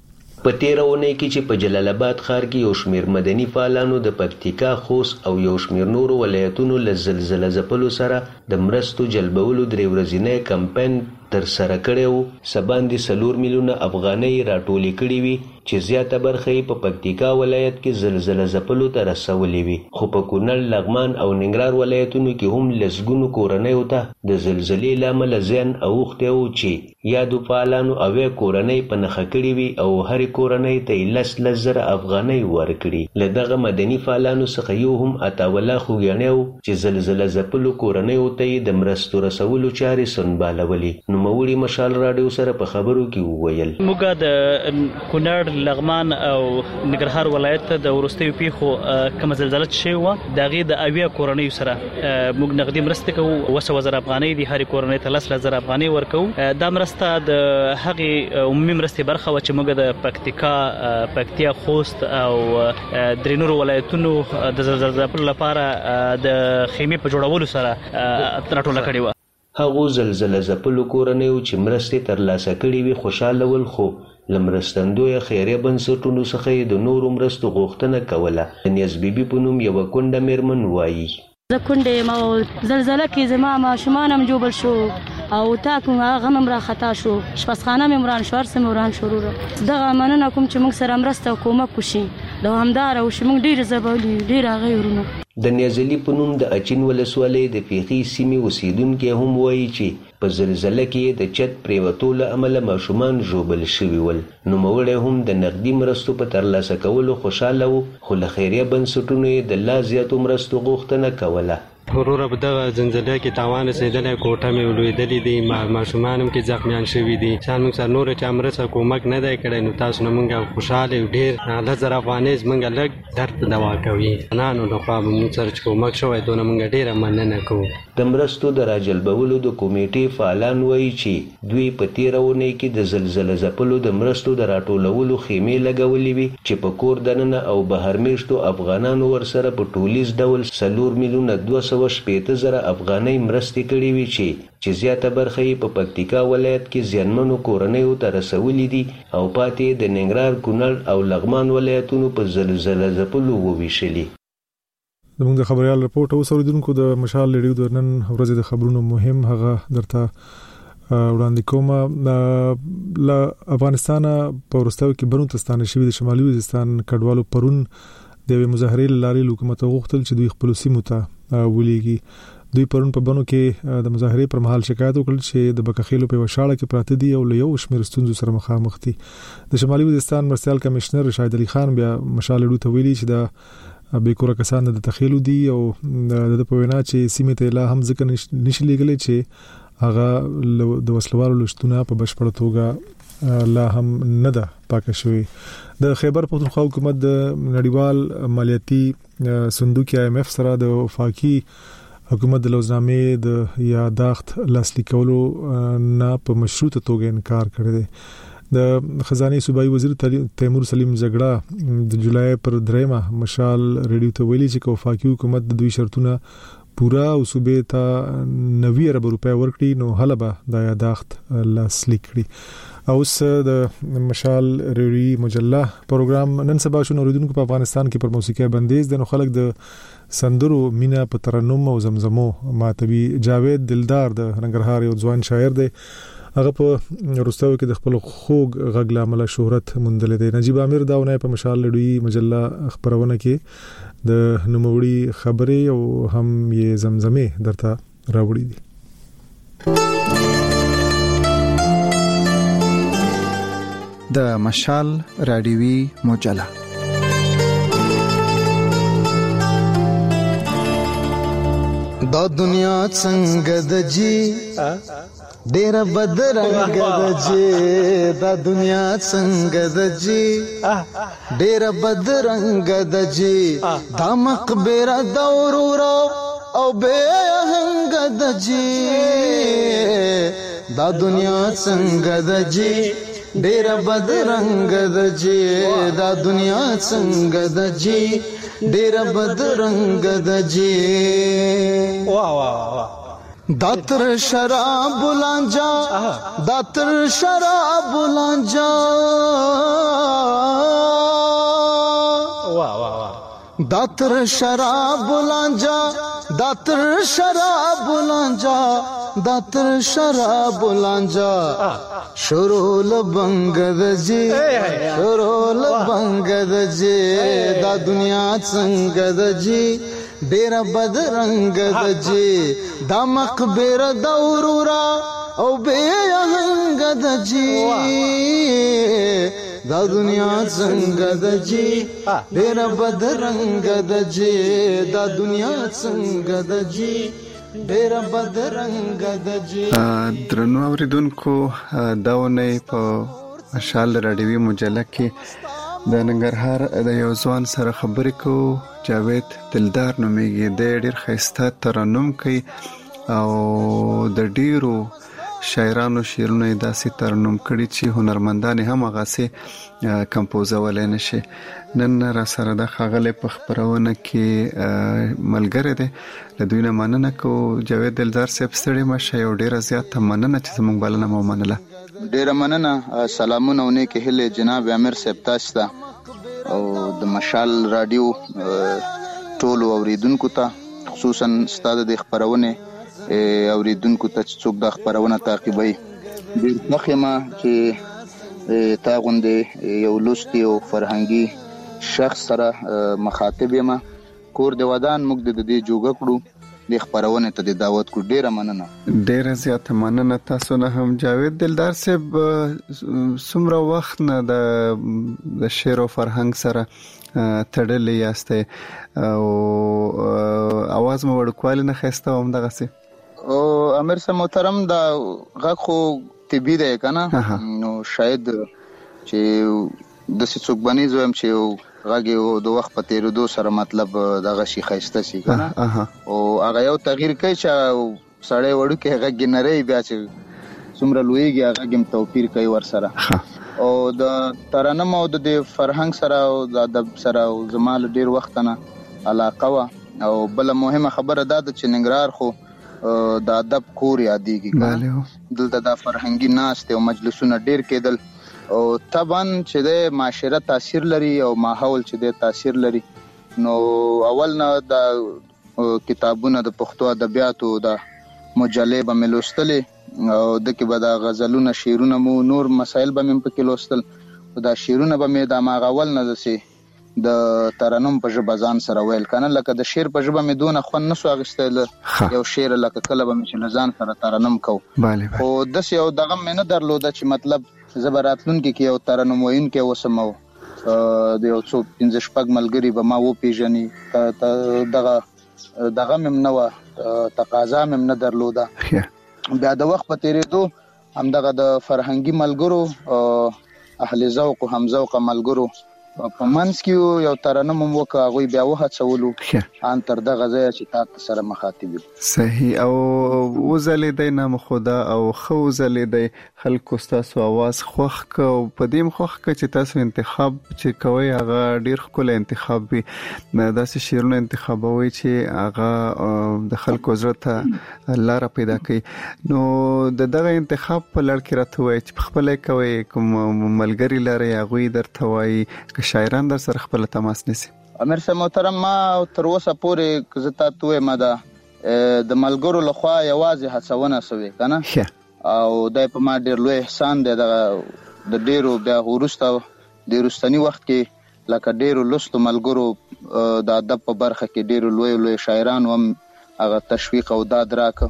په تیرونه کې چې په جلال آباد ښار کې یو شمیر مدني فعالانو د پکتیکا، خوست او یو شمیر نورو ولایتونو له زلزلہ ځپلو سره د مرستو جلبولو درې ورځې کمپاین تر سره کړو. سباندې سلور میلیونه افغانۍ راټولې کړې وي چې زیاته برخه په پکتیکا ولایت کې زلزلہ ځپلو ته رسولې وي، خو په کونړ، لغمان او ننګرهار ولایتونو کې هم لسګونو کورنیو ته د زلزلې لامل زیان اوښتی و چې یادو فعالانو اوې کورنۍ په نښه کړې وي او هر کورنۍ ته لس لس زره افغانۍ ورکړي. له دغه مدني فعالانو څخه یو هم عطاوالله خوږیاڼی و چې زلزلہ ځپلو کورنیو ته د مرستو رسولو چارې سنبالولې. نوموړي مشال راډیو سره په خبرو کې وویل: موږ د کونړ، لغمان او ننګرهار ولایت د ورستیو پیښو کوم زلزلہ شوی و، دغه د اویا کورنیو سره موږ نقدي مرسته کوو. وسو وزر افغانۍ د هر کورنۍ ته لس لس زره افغانۍ ورکو. دا مرسته د هغه عمومي مرستې برخه و چې موږ د پکتیکا، پکتیا، خوست او درینور ولایتونو د زلزلہ لپاره د خیمې په جوړولو سره راټوله کړې و. هغه زلزلہ ځپلو کورنیو چې مرستې ترلاسه کړې وي خوشاله ول، خو لمرستندوی خیریه بنسټونو څخه د نورو مرستو غوښتنه کوله. نیاز بیبي په نوم یو کونډه میرمن وایي: زه کونډه ما زلزلہ کې زما ماشومان هم جوړ شو او تاکو هغه هم را خطا شو، شپسخانه مې مران شو، ارسه مران شروع دغه مننه کوم چې موږ سره مرسته کومک وشي د همدار او چې موږ ډیر زبالي ډیر غیرونو. د نیازلي په نوم د اچین ولسوالۍ د پیښې سیمې اوسیدونکي هم وایي چې په زلزلہ کې د چت پریوتو له امله ماشومان ژوبل شوي ول. نوموړی هم د نقدي مرستو په ترلاسه کولو خوشاله و، خو له خیریه بنسټونو یې د لا زیاتو مرستو غوښتنه کوله. وروره په دغه زلزلې کې تاوان رسېدلی، کوټه مې لوېدلې دي، ماشومان هم کې زخمیان شوي دي. شان موږ سره نور چا مرسته کومک نه دی کړی، نو تاسو نه موږ خوشحاله یو. ډېر لس زره افغانۍ زموږ لږ درد دوا کوي. افغانانو لخوا به موږ سره چې کومک شوی دونه موږ ډېره مننه کوو. د مرستو د راجلبولو د کمیټې فعالان وایي چې دوی په تېره اونۍ کې د زلزلہ ځپلو د مرستو د راټولولو خیمې لګولې وي چې په کور دننه او بهر میشتو افغانانو ورسره په ټولیز ډول څلور میلیونه دوه سوه شپېته زره افغانۍ مرستې کړې وي چې چې زیاته برخه یې په پکتیکا ولایت کې زیانمنو کورنیو ته رسولې دي او پاتې د ننګرهار، کونړ او لغمان ولایتونو په زلزلہ ځپلو وویشلي. زموږ د خبريال رپورټ او اوریدونکو د مشال ریډیو د نن ورځې د خبرونو مهم هغه درته وړاندې کوم. له افغانستان په ورستاو کې برون تستانه شوی د شمالي وزیرستان کډوالو پرون د مظاهرې لارې حکومت غوښتل چې دوی خپل سیمو ته ولېږي. دوی پرون په بنو کې د مظاهرې پر مهال شکایت وکړ چې د بکخېلو په وشاړه کې پراته دي او له یو شمېر ستونزو سره مخامخ دي. د شمالي وزیرستان مرستیال کمشنر شاهد علي خان بیا مشال ډو ته ویلي چې د بیکوره کسان د تخیلو دي او د په وینا چې سیمه ته لا هم ځکه نشي لګلې چې هغه د وسلوالو لشتونه په بشپړ توګه لا هم نه ده پاکه شوی. د خیبر پختونخوا حکومت د نړیوال مالیاتي صندوق آی ایم ایف سره د وفاقي حکومت د لوزنامې د یاداښت لاسلیک کولو نه په مشروطه توګه انکار کړی دی. د خزانه صوبایي وزیر تیمور سلیم زګړه د جولای پر دریمه مشال ریډیو ته ویلي چې وفاقي حکومت د دوی شرطونه پورا او صوبې ته نوي ارب روپیا ورکړي نو هله به د یاداښت لاسلیک کړي. اوس د مشال ریډیو مجله پروګرام نن سبا شو اوریدونکو په افغانستان کې پر موسیقي بندیز د نو خلک د سندرو مینا په ترنم او زمزمو ماتوي. جاوید دلدار د ننګرهار یو ځوان شاعر دی. هغه په روستاو کې د خپل خوږ غږ لامل شهرت موندل دی. نجیب امیر داونه په مشال ریډیو مجله خبرونه کې د نوموړي خبرې او هم یې زمزمې درته راوړي دي. د مشال رادیوي مجله دا دنیا څنګه د جی ډېر بدرنګ د جی دا دنیا څنګه د جی ډېر بدرنګ د جی دا مقبره دورورو او به هنګ د جی دا دنیا څنګه د جی ډېر بدرنګ د جی دا دنیا څنګه د جی ډېر بدرنګ د جی وا وا وا داتر شراب لانجا داتر شراب لانجا وا وا وا داتر شراب لانجا داتر شراب لانجا داتر شراب لانجا شرول بنگ د جی شرول بنگ د جی دا دنیا څنګه د جی ډېر بدرنګ د جی دا مقبره دورورا او به هنګ د جی دا دنیا څنګه د جی ډېر بدرنګ د جی دا دنیا څنګه د جی ډېر بدرنګ د جی. درنو اوریدونکو داونه په مشال رادیوي مجله کې د ننګرهار د یو ځوان سره خبرې کوو. جاوید دلدار نومیږي. د ډېر ښایسته ترنم کوي او د ډېرو شاعرانو شعرونه داسې ترنم کړي چې هنرمندان هم هغه سي کمپوزولای نشي. نن را سره د خاغله په خبرونه کې ملګری دی. له دوی نه مننه کو. جاوید دلدار صاحب ستړي مشه یو ډیره زیاته مننه چې زموږ بلنه مو منله. ډیره مننه. سلامونه ونه کې هله جناب امیر صاحب تاسو ته او د مشال رادیو ټول اوریدونکو ته خصوصا ستاسو د خبرونه اوریدونکو ته چې څوک د خبرونه تعقیبوي. ډیر مخمه چې تا غوندې یو لوستي او فرهنګي شخص سره مخاطب یم. کور د ودان موږ د دې جوګه کړو د خبرونه ته د دعوت کو. ډیره مننه. ډیره زیاته مننه تاسو نه هم. جاوید دلدار صاحب څومره وخت نه د شعر او فرهنګ سره تړلې یاسته او اواز مو ورکوال نه خسته هم دغه سي او امیر صاحب محترم دا غږ خو طبي دی کنه نو شاید چې د څوک بني زوم چې غږ او د وخت په تیرېدو سره مطلب دغه شي خسته سي کنه او هغه یو تغییر کوي چې سړی وړو کې غږ نه ری بیا چې څومره لویږي هغه هم توپیر کوي ور سره او د ترنم او د فرهنګ سره او د ادب سره او زمال ډیر وخت نه علاقه وا او بل مهمه خبره ده چې ننګرهار خو د ادب کور یادېږي. دلته د فرهنګي ناست او مجلسونه ډیر کېدل او طبعا چې د معاشره تاثیر لري او ماحول چې د تاثیر لري. نو اول نه د کتابونه د پښتو ادبیاتو د مجلې به ملوستلې او د کې به د غزلونه شعرونه مو نور مسائل به مې په کې لوستل. دا شعرونه به مې د ماغول نه دسي د ترنم په ژبه ځان سره ویل کنه لکه د شعر په ژبه مې دونه خوند نسو اغستل یو شعر لکه کله به مې ځان سره ترنم کو خو د یو دغه مې نه درلوده چې مطلب زبراتلون کې یو ترنم وین کې وسمو د یو څو پنځه شپږ ملګری به ما و پیژني دغه دغه مې نو تقاضا مې نه درلوده بیا د وخت په تیریدو هم دغه د فرهنګي ملګرو اهل ذوق او هم ذوق ملګرو په منځ کې یو ترنم وکړ هغه بیا وهڅولو ان تر دغه ځای چې تاسو سره مخاطب صحیح او وزلې د نام خدا او خو وزلې د خلکو تاسو आवाज خوخ کو په دې خوخ ک چې تاسو انتخاب چې کوي هغه ډیر خپل انتخاب وي داسې شیرونه انتخابوي چې هغه د خلکو زړه لار پیدا کوي نو د دغه انتخاب په لړ کې راته وای چې خپل کوي کوم ملګری لري هغه درته وای شاعران در سره خپل تماس نسی امیر صاحب محترم ما تر اوسه پورې کزتا توې مده د ملګرو لخوا یوازې هڅونه سوي کنه او دای په ما ډیر لوی احسان دی د ډیرو بیا ورسته د رستنی وخت کې لکه ډیرو لستو ملګرو د ادب په برخه کې ډیرو لوی لوی شاعران هم هغه تشویق او داد راک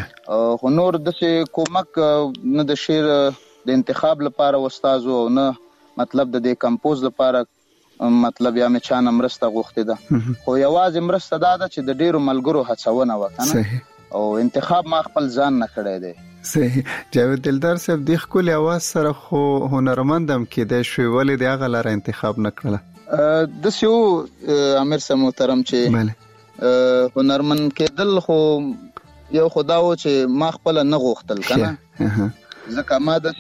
خو نور د کومک نه د شعر د انتخاب لپاره استادو او نه مطلب د دې کمپوز لپاره مطلب یا مې چانه مرسته غوښته ده خو یوازې مرسته ده چې د ډیرو ملګرو هڅونه وکنه او انتخاب ما خپل ځان نه کړی دی صحیح جاوید دلدار صاحب د خپل आवाज سره خو هنرمندم کې د شوی ولې د هغه لار انتخاب نه کړل د سیو امیر صاحب محترم چې بله هنرمند کېدل خو یو خداو چې ما خپل نه غوښتل کنه ځکه ما د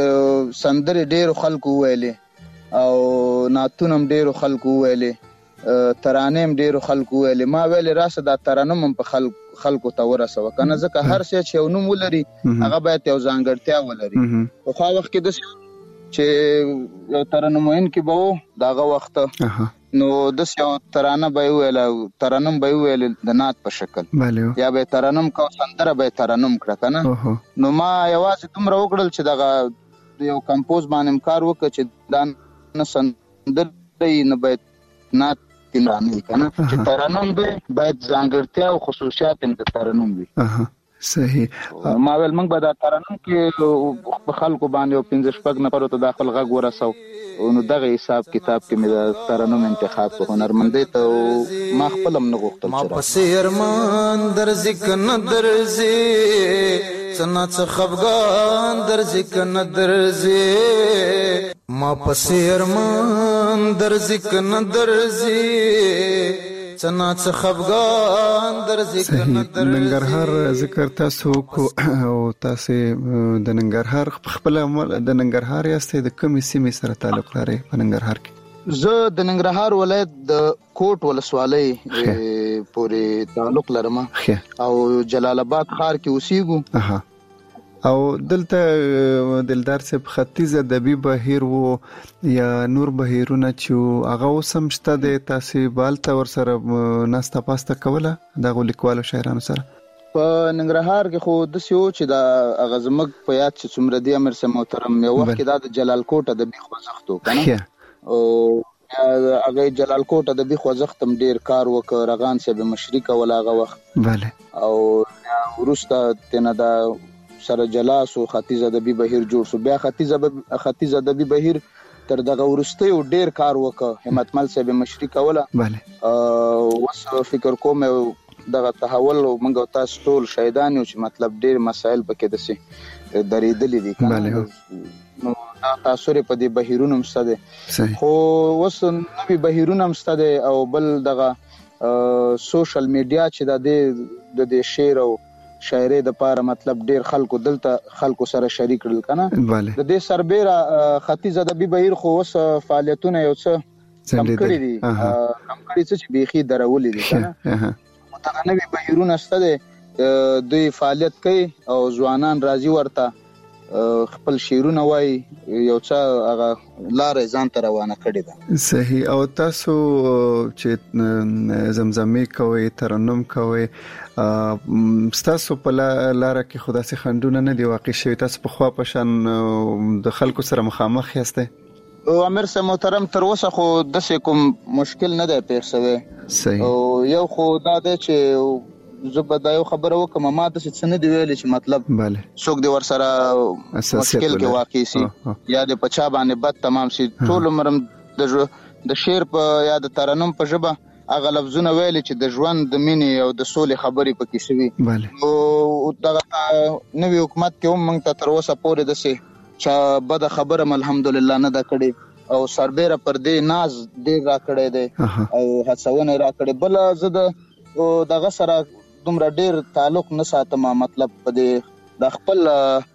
سندرې ډېرو خلکو ویلې او نعتونم ډېرو خلکو ویلې ترانې هم ډېرو خلکو ویلې ما ویلې راسه دا ترانم هم په خلکو خلکو ته ورسوه کنه ځکه هر څه چې یو نوم ولري هغه باید یو ځانګړتیا ولري په خو وخت کې د چې یو ترانم وین کې به و داغه وخت نو د یو ترانه به ویل ترانم به ویل د نعت په شکل یا به ترانم کو سندره به ترانم کړه کنه نو ما یوازې دومره وکړل چې دغه یو کمپوز باندې کار وکړ چې دا نه سندره نه به نعت ترانه کنه چې ترانم به باید ځانګړتیا او خصوصیات د ترانم وي صحیح ما ول موږ به دا ترانم کې په خلکو باندې پنځه شپږ نفر ته داخل غږ ورسو نو دغه حساب کتاب کې مې د ترانم انتخاب په هنرمندۍ ته ما خپل هم نه غوښتل ما پسې ارمان درځي کنه درځي څنا څه خفګان درځي کنه درځي ما پسې ارمان درځي کنه درځي څنا څه خفګان درځي کنه درځي ننګرهار ذکر تاسو کو او تاسو د ننګرهار خپل د ننګرهار یاستئ د کومې سیمې سره تعلق لري په ننګرهار کې زه د ننګرهار ولایت د کوټ ولسوالۍ پورې تعلق لرم او جلال آباد ښار کې اوسېږم او دلته دلدار صاحب ختیځ ادبي بهیر وو یا نور بهیرونه چې هغه وسم شته د تاسو بالته ور سره ناسته پاسته کوله د لیکوالو شاعرانو سره په ننګرهار کې خو د سیو چې دا غزمک په یاد چې څومره دی امر سم محترم یو وخت دا د جلال کوټ ادبي خوځښتو کنه او هغه جلال کوټ ادبي خوځښتم ډیر کار وکړ رغان صاحب مشرک ولا هغه وخت bale او ورسته تنه دا سره جلاس او ختیځ ادبي بهیر جوړ شو بیا ختیځ ختیځ ادبي بهیر تر دغه ورسته یو ډیر کار وکړ همت مل صاحب مشرک ولا bale وس فکر کوم دغه تحول موږ تاسو ټول شهیدان یو چې مطلب ډیر مسائل پکې دسي درېدلې دي bale نو تاسو په دې بهیرونو مستده خو وس نوې بهیرونو مستده او بل دغه سوشل میډیا چې د دې د شعر او شاعري د پاره مطلب ډیر خلکو دلته خلکو سره شریک کړل کنه د دې سربېره ختیځ ادبي بهیر خو وس فعالیتونه یو څه کم کړی دي کم کړی چې بيخي درولې دي کنه متغنوي بهیرونه ستده دوی فعالیت کوي او ځوانان راځي ورته خپل شعرونه وای یو څه هغه لارې ځان ته روانه کړی ده صحیح او تاسو چې زمزمه کوي ترنم کوي تاسو په لار کې خدای سي خندونه نه دی واقع شوی تاسو په خوا پشان د خلکو سره مخامخ یاستئ او امیر صاحب محترم تر اوسه خو د کوم مشکل نه دی پیښ شوی صحیح او یو خو دا دی چې زه به دا یو خبره وکم ما د څه نه دی ویلي چې مطلب bale څوک دی ور سره مشکل کې واقع سي یا د پچا باندې بد تمام سي ټول مرم د د شعر په یا د ترنم په ژبه هغه لفظونه ویلي چې د ژوند د مینې او د سولې خبرې پکې شوي bale او دغه نوی حکومت کې هم موږ ته تر اوسه پورې داسې چې بده خبره الحمدلله نه ده کړې او سربیره پر دې ناز ډېر را کړی دی او هڅونه را کړې بل زه د دغه سره دومره ډېر تعلق نه ساتم مطلب په دې د خپل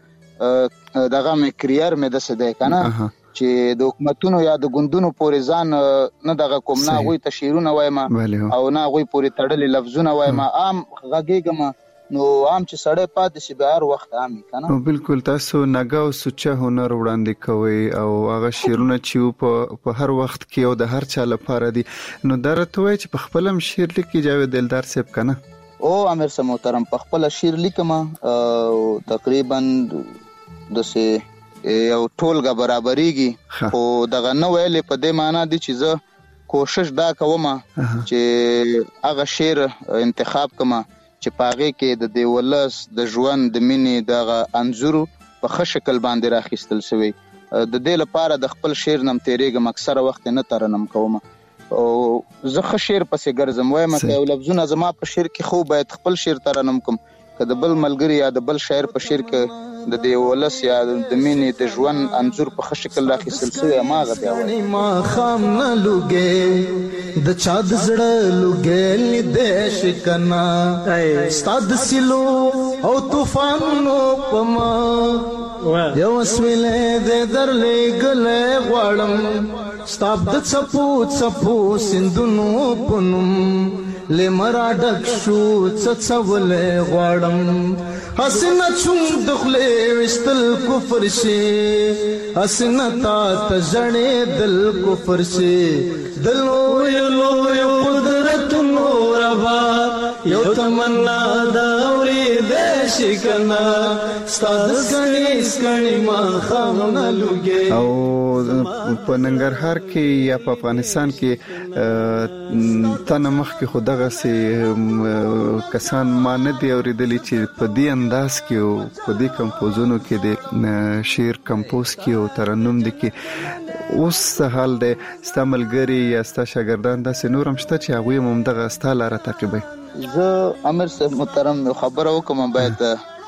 دغه مې کریر مې داسې دی که نه چې د حکومتونو یا د ګوندونو پورې ځان نه دغه کوم نه هغوی ته شعرونه وایم او نه هغوی پورې تړلې لفظونه وایم عام غږېږم نو عام چې سړی پاتې شي به هر وخت عام وي که نه بالکل تاسو نګه او سوچه هنر وړاندې کوئ او هغه شعرونه چې په هر وخت کې او د هر چا لپاره دي نو دا راته وایي چې په خپل هم شعر لیکي جاوید دلدار صاحب که نه او امیر صاحب محترم په خپله شعر لیکم تقریبا داسې یو ټولګه برابرېږي خو دغه نه ویلې په دې معنا دي چې زه کوشش دا کوم چې هغه شعر انتخاب کوم چې په هغې کې د دې ولس د ژوند د مینې دغه انځور په ښه شکل باندې راخیستل شوی د دې لپاره د خپل شعر نه م تېرېږم اکثره وخت نه ترنم کوم او زه ښه شعر پسې ګرځم وایم که یو لفظونه زما په شعر کې خو باید خپل شعر ترنم کوم که د بل ملګري یا د بل شاعر په شعر کې د دې ولس یا د مینې د ژوند انځور په ښه شکل راخیستل شوی هماغه بیا وایم ما خام نه لوګې د چا د زړه لوګې لیدې شي که نه ستا د سیلو او طوفانونو په ما یو سویلې دې درلېږلی غواړم ستا د څپو څپو سیندونو په نوم لمرا ډک شو څڅولې غواړم حسنه چون د خولې وشتل کفر شي حسنه تا ته ژړې دل کفر شي د لویو لویو قدرتونو ربا یو تمنا د اورېدی شي که نه ستا د سکڼې سکڼې ماښام نه لوګې او په ننګرهار کې یا په افغانستان کې تنه مخکې خو دغسې کسان ما نه دي اورېدلي چې په دې انداز کې او په دې کمپوزونو کې د شعر کمپوز کې او ترنم دي کې اوس څه حال دی ستا ملګري یا ستا شاګردان داسې نور هم شته چې هغوی هم همدغه ستا لاره تعقیبوي زه امیر صاحب محترم خبره وکړم باید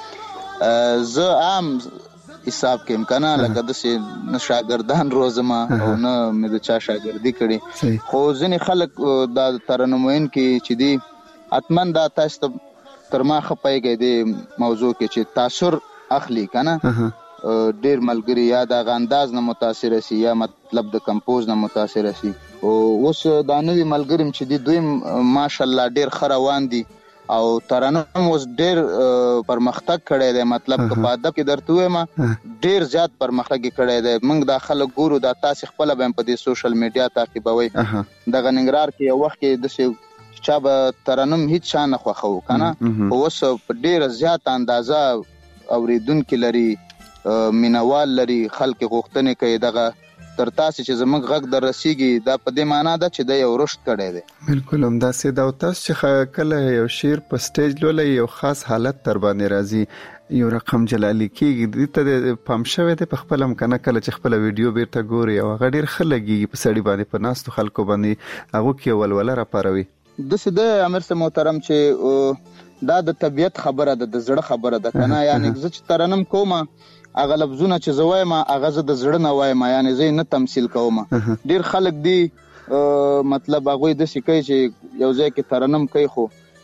زه عام حساب کې امکانه لکه داسې نه شاګردان روزم او نه مې د چا شاګردي کړې خو ځینې خلک دا ترنم ویونکي چې دي حتما دا تاسو ته تر ما ښه پوهېږئ دې موضوع کې چې تاثر اخلي که نه ډېر ملګري یا د هغه انداز نه متاثره سي یا مطلب د کمپوز نه متاثره سي او اوس دا نوي ملګري چې دي دوی ماشاءالله ډېر ښه روان دي او ترنم اوس ډېر پرمختګ کړی دی مطلب که په ادب کې درته ووایم ډېر زیات پرمختګ یې کړی دی موږ دا خلک ګورو دا تاسې خپله به هم په دې سوشل میډیا تعقیبوئ دغه ننګرهار کې یو وخت کې داسې چا به ترنم هیڅ چا نه خوښوو که نه اوس په ډېره زیاته اندازه اورېدونکي لري مینوال لري خلک غوښتنې کوي دغه تر تاسې چې زموږ غږ در رسیږي دا په دې معنا ده چې د یو رشد کړی دی بالکل همداسې ده او تاسو چې کله یو شعر په سټیج لولئ یو خاص حالت در باندې راځي یو رقم جلالي کېږي دې ته پام شوی دی په خپله هم که نه کله چې خپله ویډیو بیرته ګوري او هغه ډېر ښه لګېږي په سړي باندې په ناستو خلکو باندې هغو کې یو ولوله راپاروي داسې دی امیر صاحب محترم چې دا د طبیعت خبره ده د زړه خبره ده که نه یعنې زه چې ترنم کوم هغه لفظونه چې زه وایم هغه زه د زړه نه وایم یعنې زه یې نه تمثیل کوم ډېر خلک دي مطلب هغوی داسې کوي چې یو ځای کې ترنم کوي خو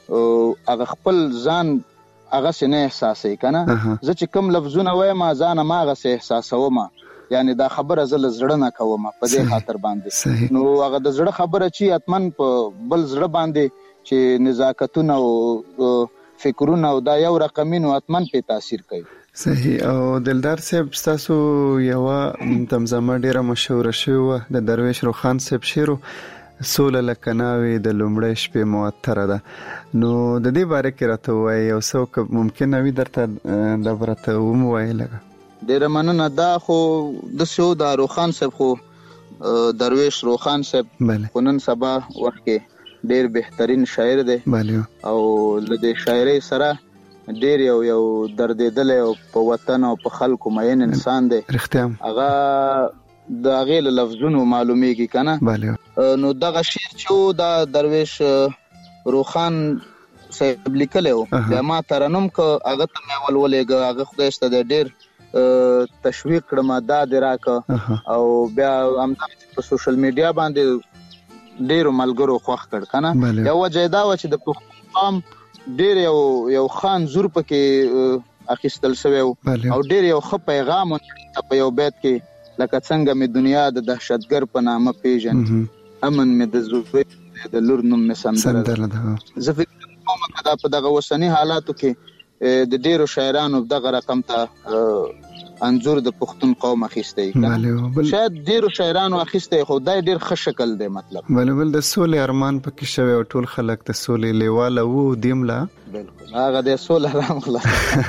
هغه خپل ځان هغسې نه احساسوي که نه زه چې کوم لفظونه وایم ځان هم هغسې احساسوم یعنې دا خبره زه له زړه نه کوم په دې خاطر باندې نو هغه د زړه خبره چې حتما په بل زړه باندې چې نزاکتونه او فکرونه او دا یو رقمي نو حتما پې تاثیر کوي صحیح او دلدار صاحب ستاسو یوه تمزمه ډیره مشهوره شوې وه د درویش روخان صاحب شعر سوله لکه ناوې د لومړۍ شپې معطره ده نو د دې باره کې راته ووایي یو څه که ممکنه وي درته دا به راته ومووایي لږه ډیره مننه دا خو داسې و د روخان صاحب خو درویش روخان صاحب نن سبا وخت کې ډیر بهترین شاعر دی او د شاعرۍ سره ډیر یو یو دردېدل او په وطن او په خلکو مین انسان دی هغه د هغې له لفظونو معلومیږي کنه نو دغه شعر چې دا درویش روخان صاحب لیکلی و بیا ما ترنم که هغه ته مې ولولېږه هغه خدای شته دی ډېر تشویق کړم دا دې راکړه او بیا همدغسې په سوشل میډیا باندې ډېرو ملګرو خوښ کړ که نه یو وجه یې دا وه چې د پښتون قام ډېر یو یو ښه انځور پکې اخیستل شوی و او ډېر یو ښه پیغام ورته په یو بیت کې لکه څنګه مې دنیا د دهشتګر په نامه پېژني امن مې د زوی د لور نوم مې سندره ده زه فکر کوم که دا په دغه اوسني حالاتو کې د ډېرو شاعرانو دغه رقم ته انځور د پښتون قوم اخیستی شاید ډېرو شاعرانو اخیستی خو دا ډېر ښه شکل دی مطلب بله بل د سولې ارمان پکې شوی او ټول خلک د سولې لیواله وو دیم لا بالکل هغه د سوله راغله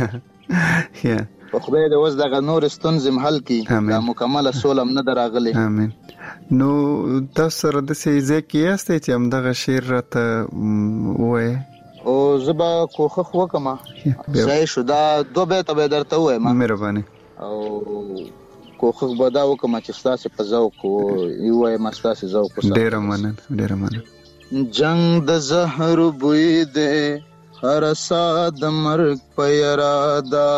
په خدای دې اوس دغه نور ستونزې م حل کړي دا مکمله سوله م نه ده راغلې امین نو تاسو سره داسې ځای کې یاستئ چې همدغه شعر راته ووایې او زه به کوښښ وکړم صحیح شو دا دوه بیته به یې درته ووایم مهرباني او کوښښ به دا وکړم چې ستاسې په ذوق ووایم ستاسې ذوق ډېره مننه ډېره مننه جنگ د زهر بوی دی هر ساه د مرګ په یراده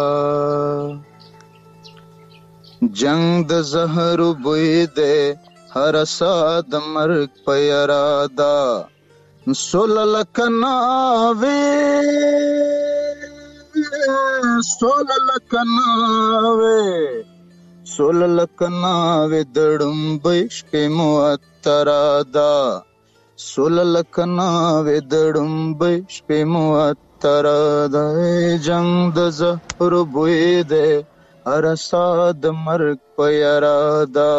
جنگ د زهر بوی دی هر ساه د مرګ په یراده سوله لکه ناوې سوله لکه ناوې سوله لکه ناوې د ړومبۍ شپې معطره ده سوله لکه ناوې د ړومبۍ شپې معطره ده جنگ د زهر بوی دی هر ساه د مرګ په یراده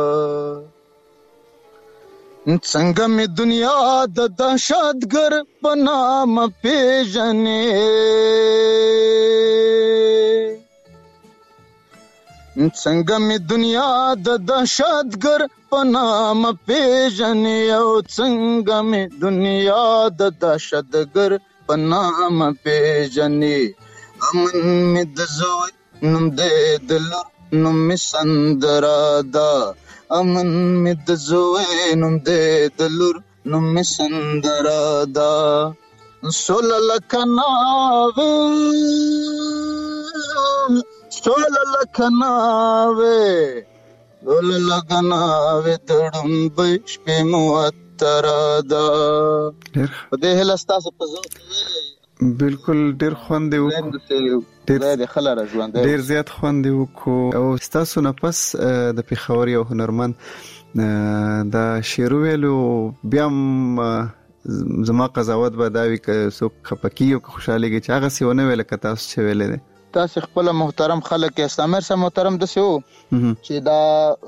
څنګه مې دنیا د دهشتګر په نامه پېژنې څنګه مې دنیا د دهشتګر په نامه پېژنې او څنګه مې دنیا د دهشتګر په نامه پېژنې امن مې د زوی نوم دی د لور نوم مې سندره ده امن مې د زوی نوم دی د لور نوم مې سندره ده سوله لکه ناوې سوله لکه ناوې سوله لکه ناوې د ړومبۍ شپې معطره ده په دې هیله ستاسو په ذوق بالکل ډیر خوند وکړو ډیر زیات خوند وکړو او ستاسو نه پس د پیښور یو هنرمند دا شعر ویلو بیا زما قضاوت به دا وي که څوک خفه کېږي او که خوشحالېږي چې هغسې ونه ویله که تاسو چې ویلی دی تاسې خپله محترم خلک یاست امیر صاحب محترم داسې و چې دا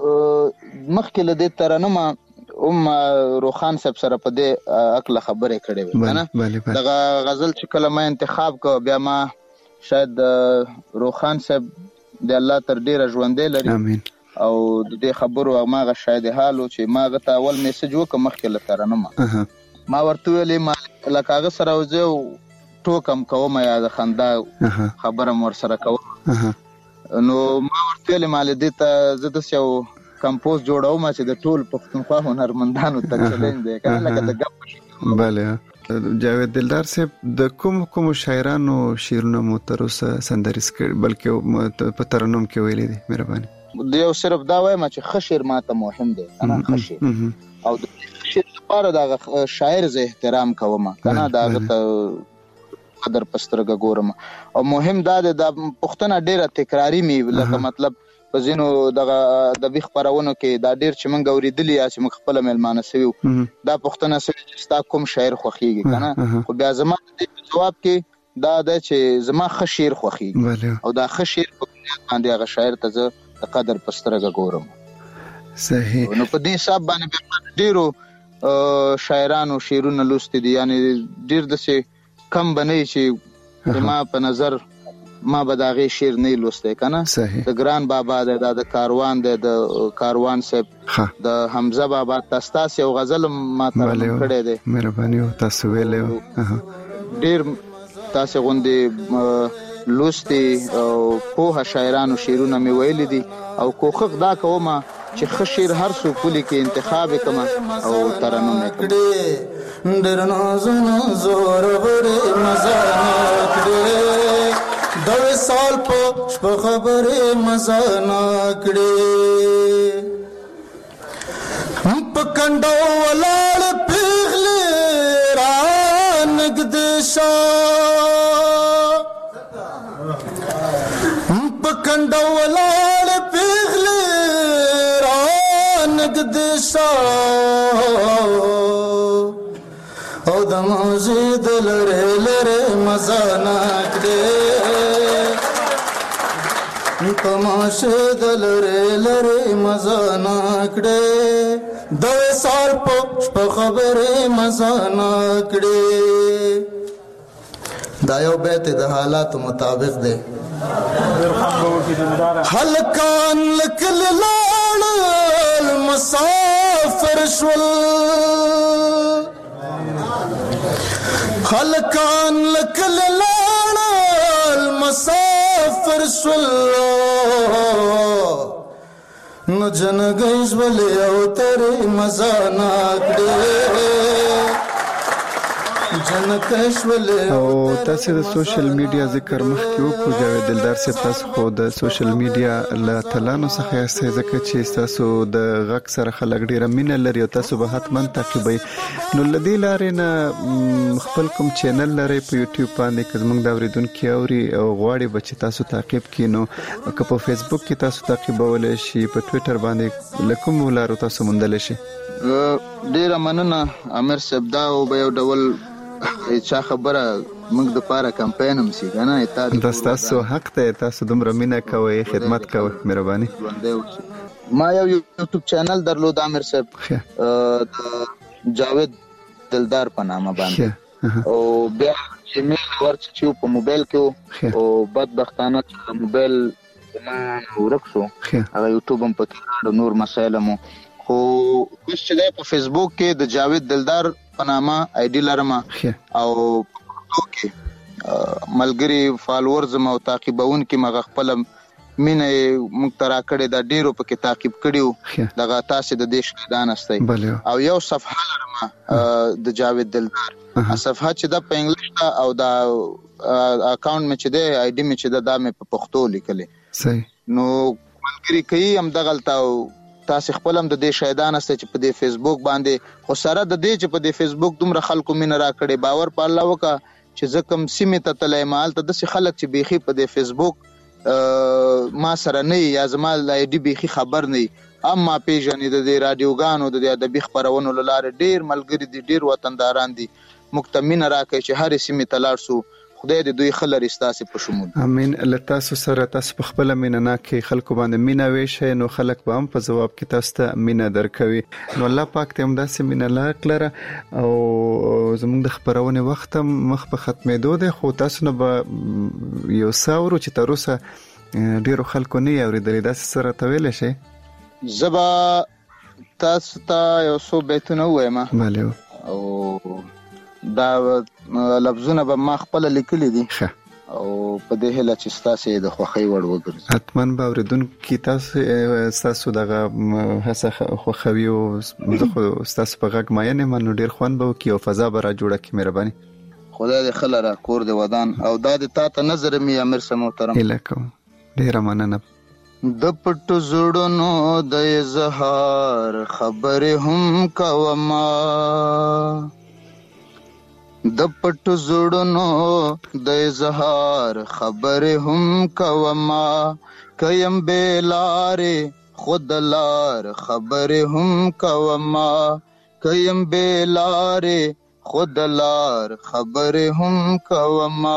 مخکې له دې ترنمه ام روخان صاحب سره په دې عقله خبرې کړې وې کنه دغه غزل چې کله ما انتخاب کړ بیا ما شاید روخان صاحب د الله تر ډیره ژوندی لري او د دې خبرو هغه شاید حال و چې ما هغه ته اول میسج وکړم مخکې له ترنمه ما ورته ویلې ما لکه هغه سره زه ټوکم کوم یا د خندا خبره م ورسره کوم نو ما ورته ویلې ما له دې ته زه داسې یو کمپوز جوړوم چې د ټول پښتونخوا هنرمندانو ته چلنج دی کنه لکه د ګپ بله جاوید دلدار صاحب د کوم کوم شاعرانو شعرونه مو تر اوسه سندریز کړي بلکې په ترنم کې ویلي دي مهرباني د یو صرف دا وایم چې ښه شعر ماته مهم دی کنه ښه شعر او د شعر لپاره د شاعر زه احترام کوم کنه دا ته قدر پسترګه ګورم او مهم دا د پښتنه ډیره تکراری می لکه مطلب په ځینو دغه ادبي خپرونو کې دا ډېر چې موږ اورېدلي یا چې موږ خپله میلمانه سوي وو دا پوښتنه سوې چې ستا کوم شاعر خوښېږي که نه خو بیا زما د دې په جواب کې دا ده چې زما ښه شعر خوښېږي او دا ښه شعر په بنیاد باندې هغه شاعر ته زه د قدر په سترګه ګورم صحیح نو په دې حساب باندې بیا ډېرو شاعرانو شعرونه لوستي دي یعنې ډېر داسې کم به نه وي چې ما په نظر ما به دا غي شعر نه لوسته کنه د ګران بابا د کاروان د کاروان صاحب د حمزه بابا تاسو یو غزل ما ترجمه کړی دی. مهرباني تاسو ویلو ډیر تاسو غوندي لوستي او په شاعرانو شعرونه مې ویل دي او کوخه دا کومه چې خشیر هر څو پولی کې انتخاب کما او ترنم کړي ډېر نازونه زور وره مزه کړي د وصال په شپه خبره مزه کړي هم په کندو ولاړ پیغله را نګدشا هم په کندو ولاړ پیغله دشا او د موزید لره لره مزه نکړي تماشه د لره لره مزه نکړي د وصال په خبره مزه نکړي. دا یو بیت د حالات مطابق دی. هلکان لکل مسافر شول خلکان لکل لاړل مسافر شول نو جنګیش ولې او ترې مزه نکړي او تاسو د سوشل میډیا ذکر مخکې وکړو جاوید دلدار صاحب، تاسو خو د سوشل میډیا له تلانو څخه یاستئ ځکه چې تاسو د غږ سره خلک ډیره مینه لري او تاسو به حتما تعقیبئ. نو له دې لارې نه خپل کوم چینل لرئ په یوټیوب باندې که زموږ د اورېدونکي اوري او غواړي به چې تاسو تعقیب کړي، نو که په فیسبوک کې تاسو تعقیبولی شي، په ټویټر باندې له کومو لارو تاسو موندلی شي؟ ډیره مننه امیر صاحب. دا به یو ډول چا خبره موږ د پاره کمپاین هم سي کنه، دا تاسو حق ته، تاسو دومره مینه کوئ، خدمت کوئ، مهرباني. ما یو یوټیوب چینل درلود امیر صاحب د جاوید دلدار په نامه باندې، او بیا چې مې ورچ په موبایل کې او بدبختانه موبایل ما ورک شو، هغه یوټیوب هم په نور مسایل مو خو اوس چې په فیسبوک کې د جاوید دلدار په نامه آی ډی لرم او اوکي ملګری فالوورز مو تعقیبون کې مغه خپل مینه مخترا کړي دا ډیرو پکې تعقیب کړیو دغه تاسو د دیش دان استي او یو صفحه لرم د جاوید دلدار صفحه چې د په انګلیش او دا اکاونټ مې چې د آی ډی مې چې د مې په پښتو لیکلې صحیح. نو ملګری کوي هم دغلطاو تاسو خپل هم د دې شایدان است چې په دې فیسبوک باندې خو سره د دې چې په دې فیسبوک دومره خلکو مين را کړي، باور په الله وکا چې زکم سیمه ته تلای مال ته د خلک چې بيخي په دې فیسبوک ما سره نه یا زمال آی ډی بيخي خبر نه، اما پیژنې د دې رادیوګانو د ادبي خبرونو لاره ډیر ملګری دي، ډیر وطنداران دي، مکتمن را کوي چې هر سیمه تلاړ سو، خدای دې دوی خلل استاسه په شمول. امين. لتاسو سره تاسو په خپل مینه نه کې خلکو باندې مینه ویشي، نو خلک به هم په جواب کې تاسو ته مینه درکوي. نو الله پاک ته هم داسې مینه لاکلره او زموږ د خبرونه وخت مخ په ختمېدو دی، خو تاسو نه به یو ساورو چې تر اوسه ډیرو خلکو نه اوریدلې داسې سره تویل شي. زبا تاسو ته یو څو بیتونه وایم. بله. او دا لفظونه به ما خپل لیکلي دي او په دې هله چې تاسو د خوخي وړ وګرځي حتمن به اوریدونکو تاسو تاسو دغه هڅه خوخوي او زه تاسو په غږ ماینه منو ډیر خوان به کی او فضا به را جوړه کی. مهرباني. خدای دې خلره کور دې ودان او دا دې تا ته نظر می امیر سم محترم الکم ډیر مننه. د پټو زړونو د اظهار خبره هم کوما، د پټو زړونو د اظهار خبره هم کوما، کیم بیلاره خود لار خبره هم کوما، کیم بیلاره خود لار خبره هم کوما.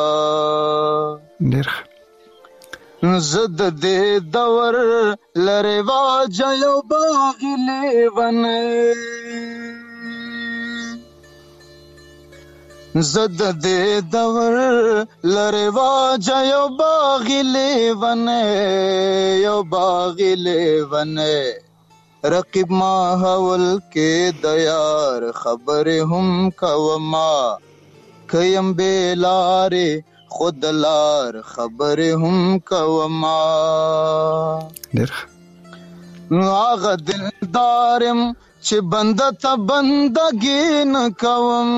ډیر زد دې دور لری واجه یو باغلی ونه، زد دې دور لره واجا یو باغی لیونه یو باغی لیونه رقیب ما حول کې د یار خبر هم کوما کیم بیلاره خود لار خبر هم کوما ډیر آغا دلدارم چې بنده ته بندګي نه کوم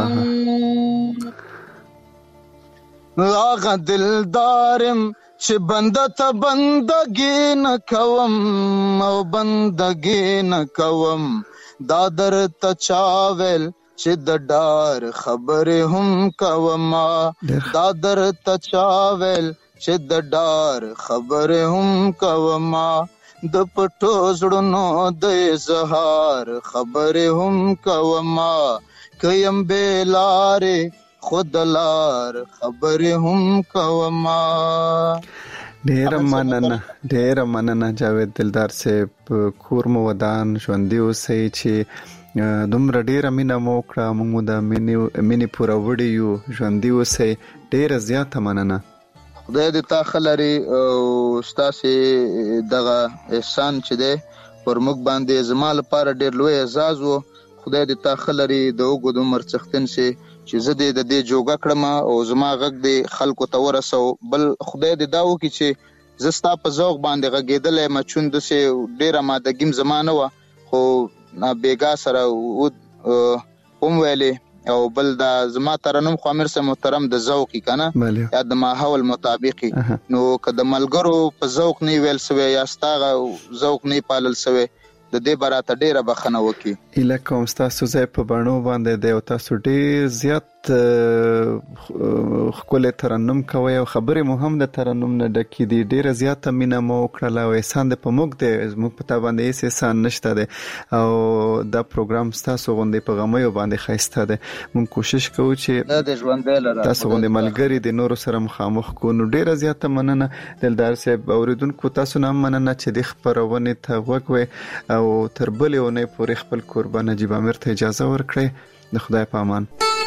آغا دلدارم چې بنده ته بندګي نه کوم او بندګي نه کوم دا در ته چاول چې د ډار خبرې هم کوما دا در ته چاول چې د ډار خبرې هم کوما د پټو زړونو د اظهار خبرې هم کوما کیم بیلاره خود لار خبرې هم کوما. ډیر مننه ډیر مننه جاوید دلدار صاحب کور مو ودان ژوندۍ اوسئ چې دومره ډیره مینه مو کړه موږ د مینې پوره وړي یو ژوندۍ اوسئ ډیره زیاته مننه. خدای دې تا خلري او ستاسو دغه احسان چې دی پر موږ باندې زما لپاره ډیر لوی اعزاز وو. خدای دې تا خلري د اوږد عمر څښتن سي چې زه دې د دې جوګه کړم او زما غږ دې خلکو ته ورسو. بل خدای دې دا وکړي چې زه ستا په ذوق باندې غږېدلی مچون داسې ډېره مادګیم زما نه وه خو بېګا سره هم ویلې او بل دا زما ترنم خو امیر صاحب محترم د ذوقي که نه یا د ماحول مطابقي نو که د ملګرو په ذوق نه ویل سوی یا ستا ذوق نه پالل سوی د دې به راته ډېره بخښنه وکړي. ایله کوم ستاسو ځای په بڼو باندې دی او تاسو ډېر زیات ښکلی ترنم کوئ او خبرې مو هم د ترنم نه ډکې دي. ډېره زیاته مینه مو وکړله او احسان دی په موږ دی زموږ په تا باندې هېڅ احسان نشته دی او دا پروګرام ستاسو غوندې په غمیو باندې ښایسته دی. موږ کوشش کوو چې تاسو غوندې ملګري د نورو سره مخامخ کړو. نو ډېره زیاته مننه دلدار صاحب. اوریدونکو تاسو نه هم مننه چې دې خپرونې ته غوږ وئ او تر بلې اونۍ پورې خپل کوربه نجیب امیر ته اجازه ورکړئ. د خدای په امان.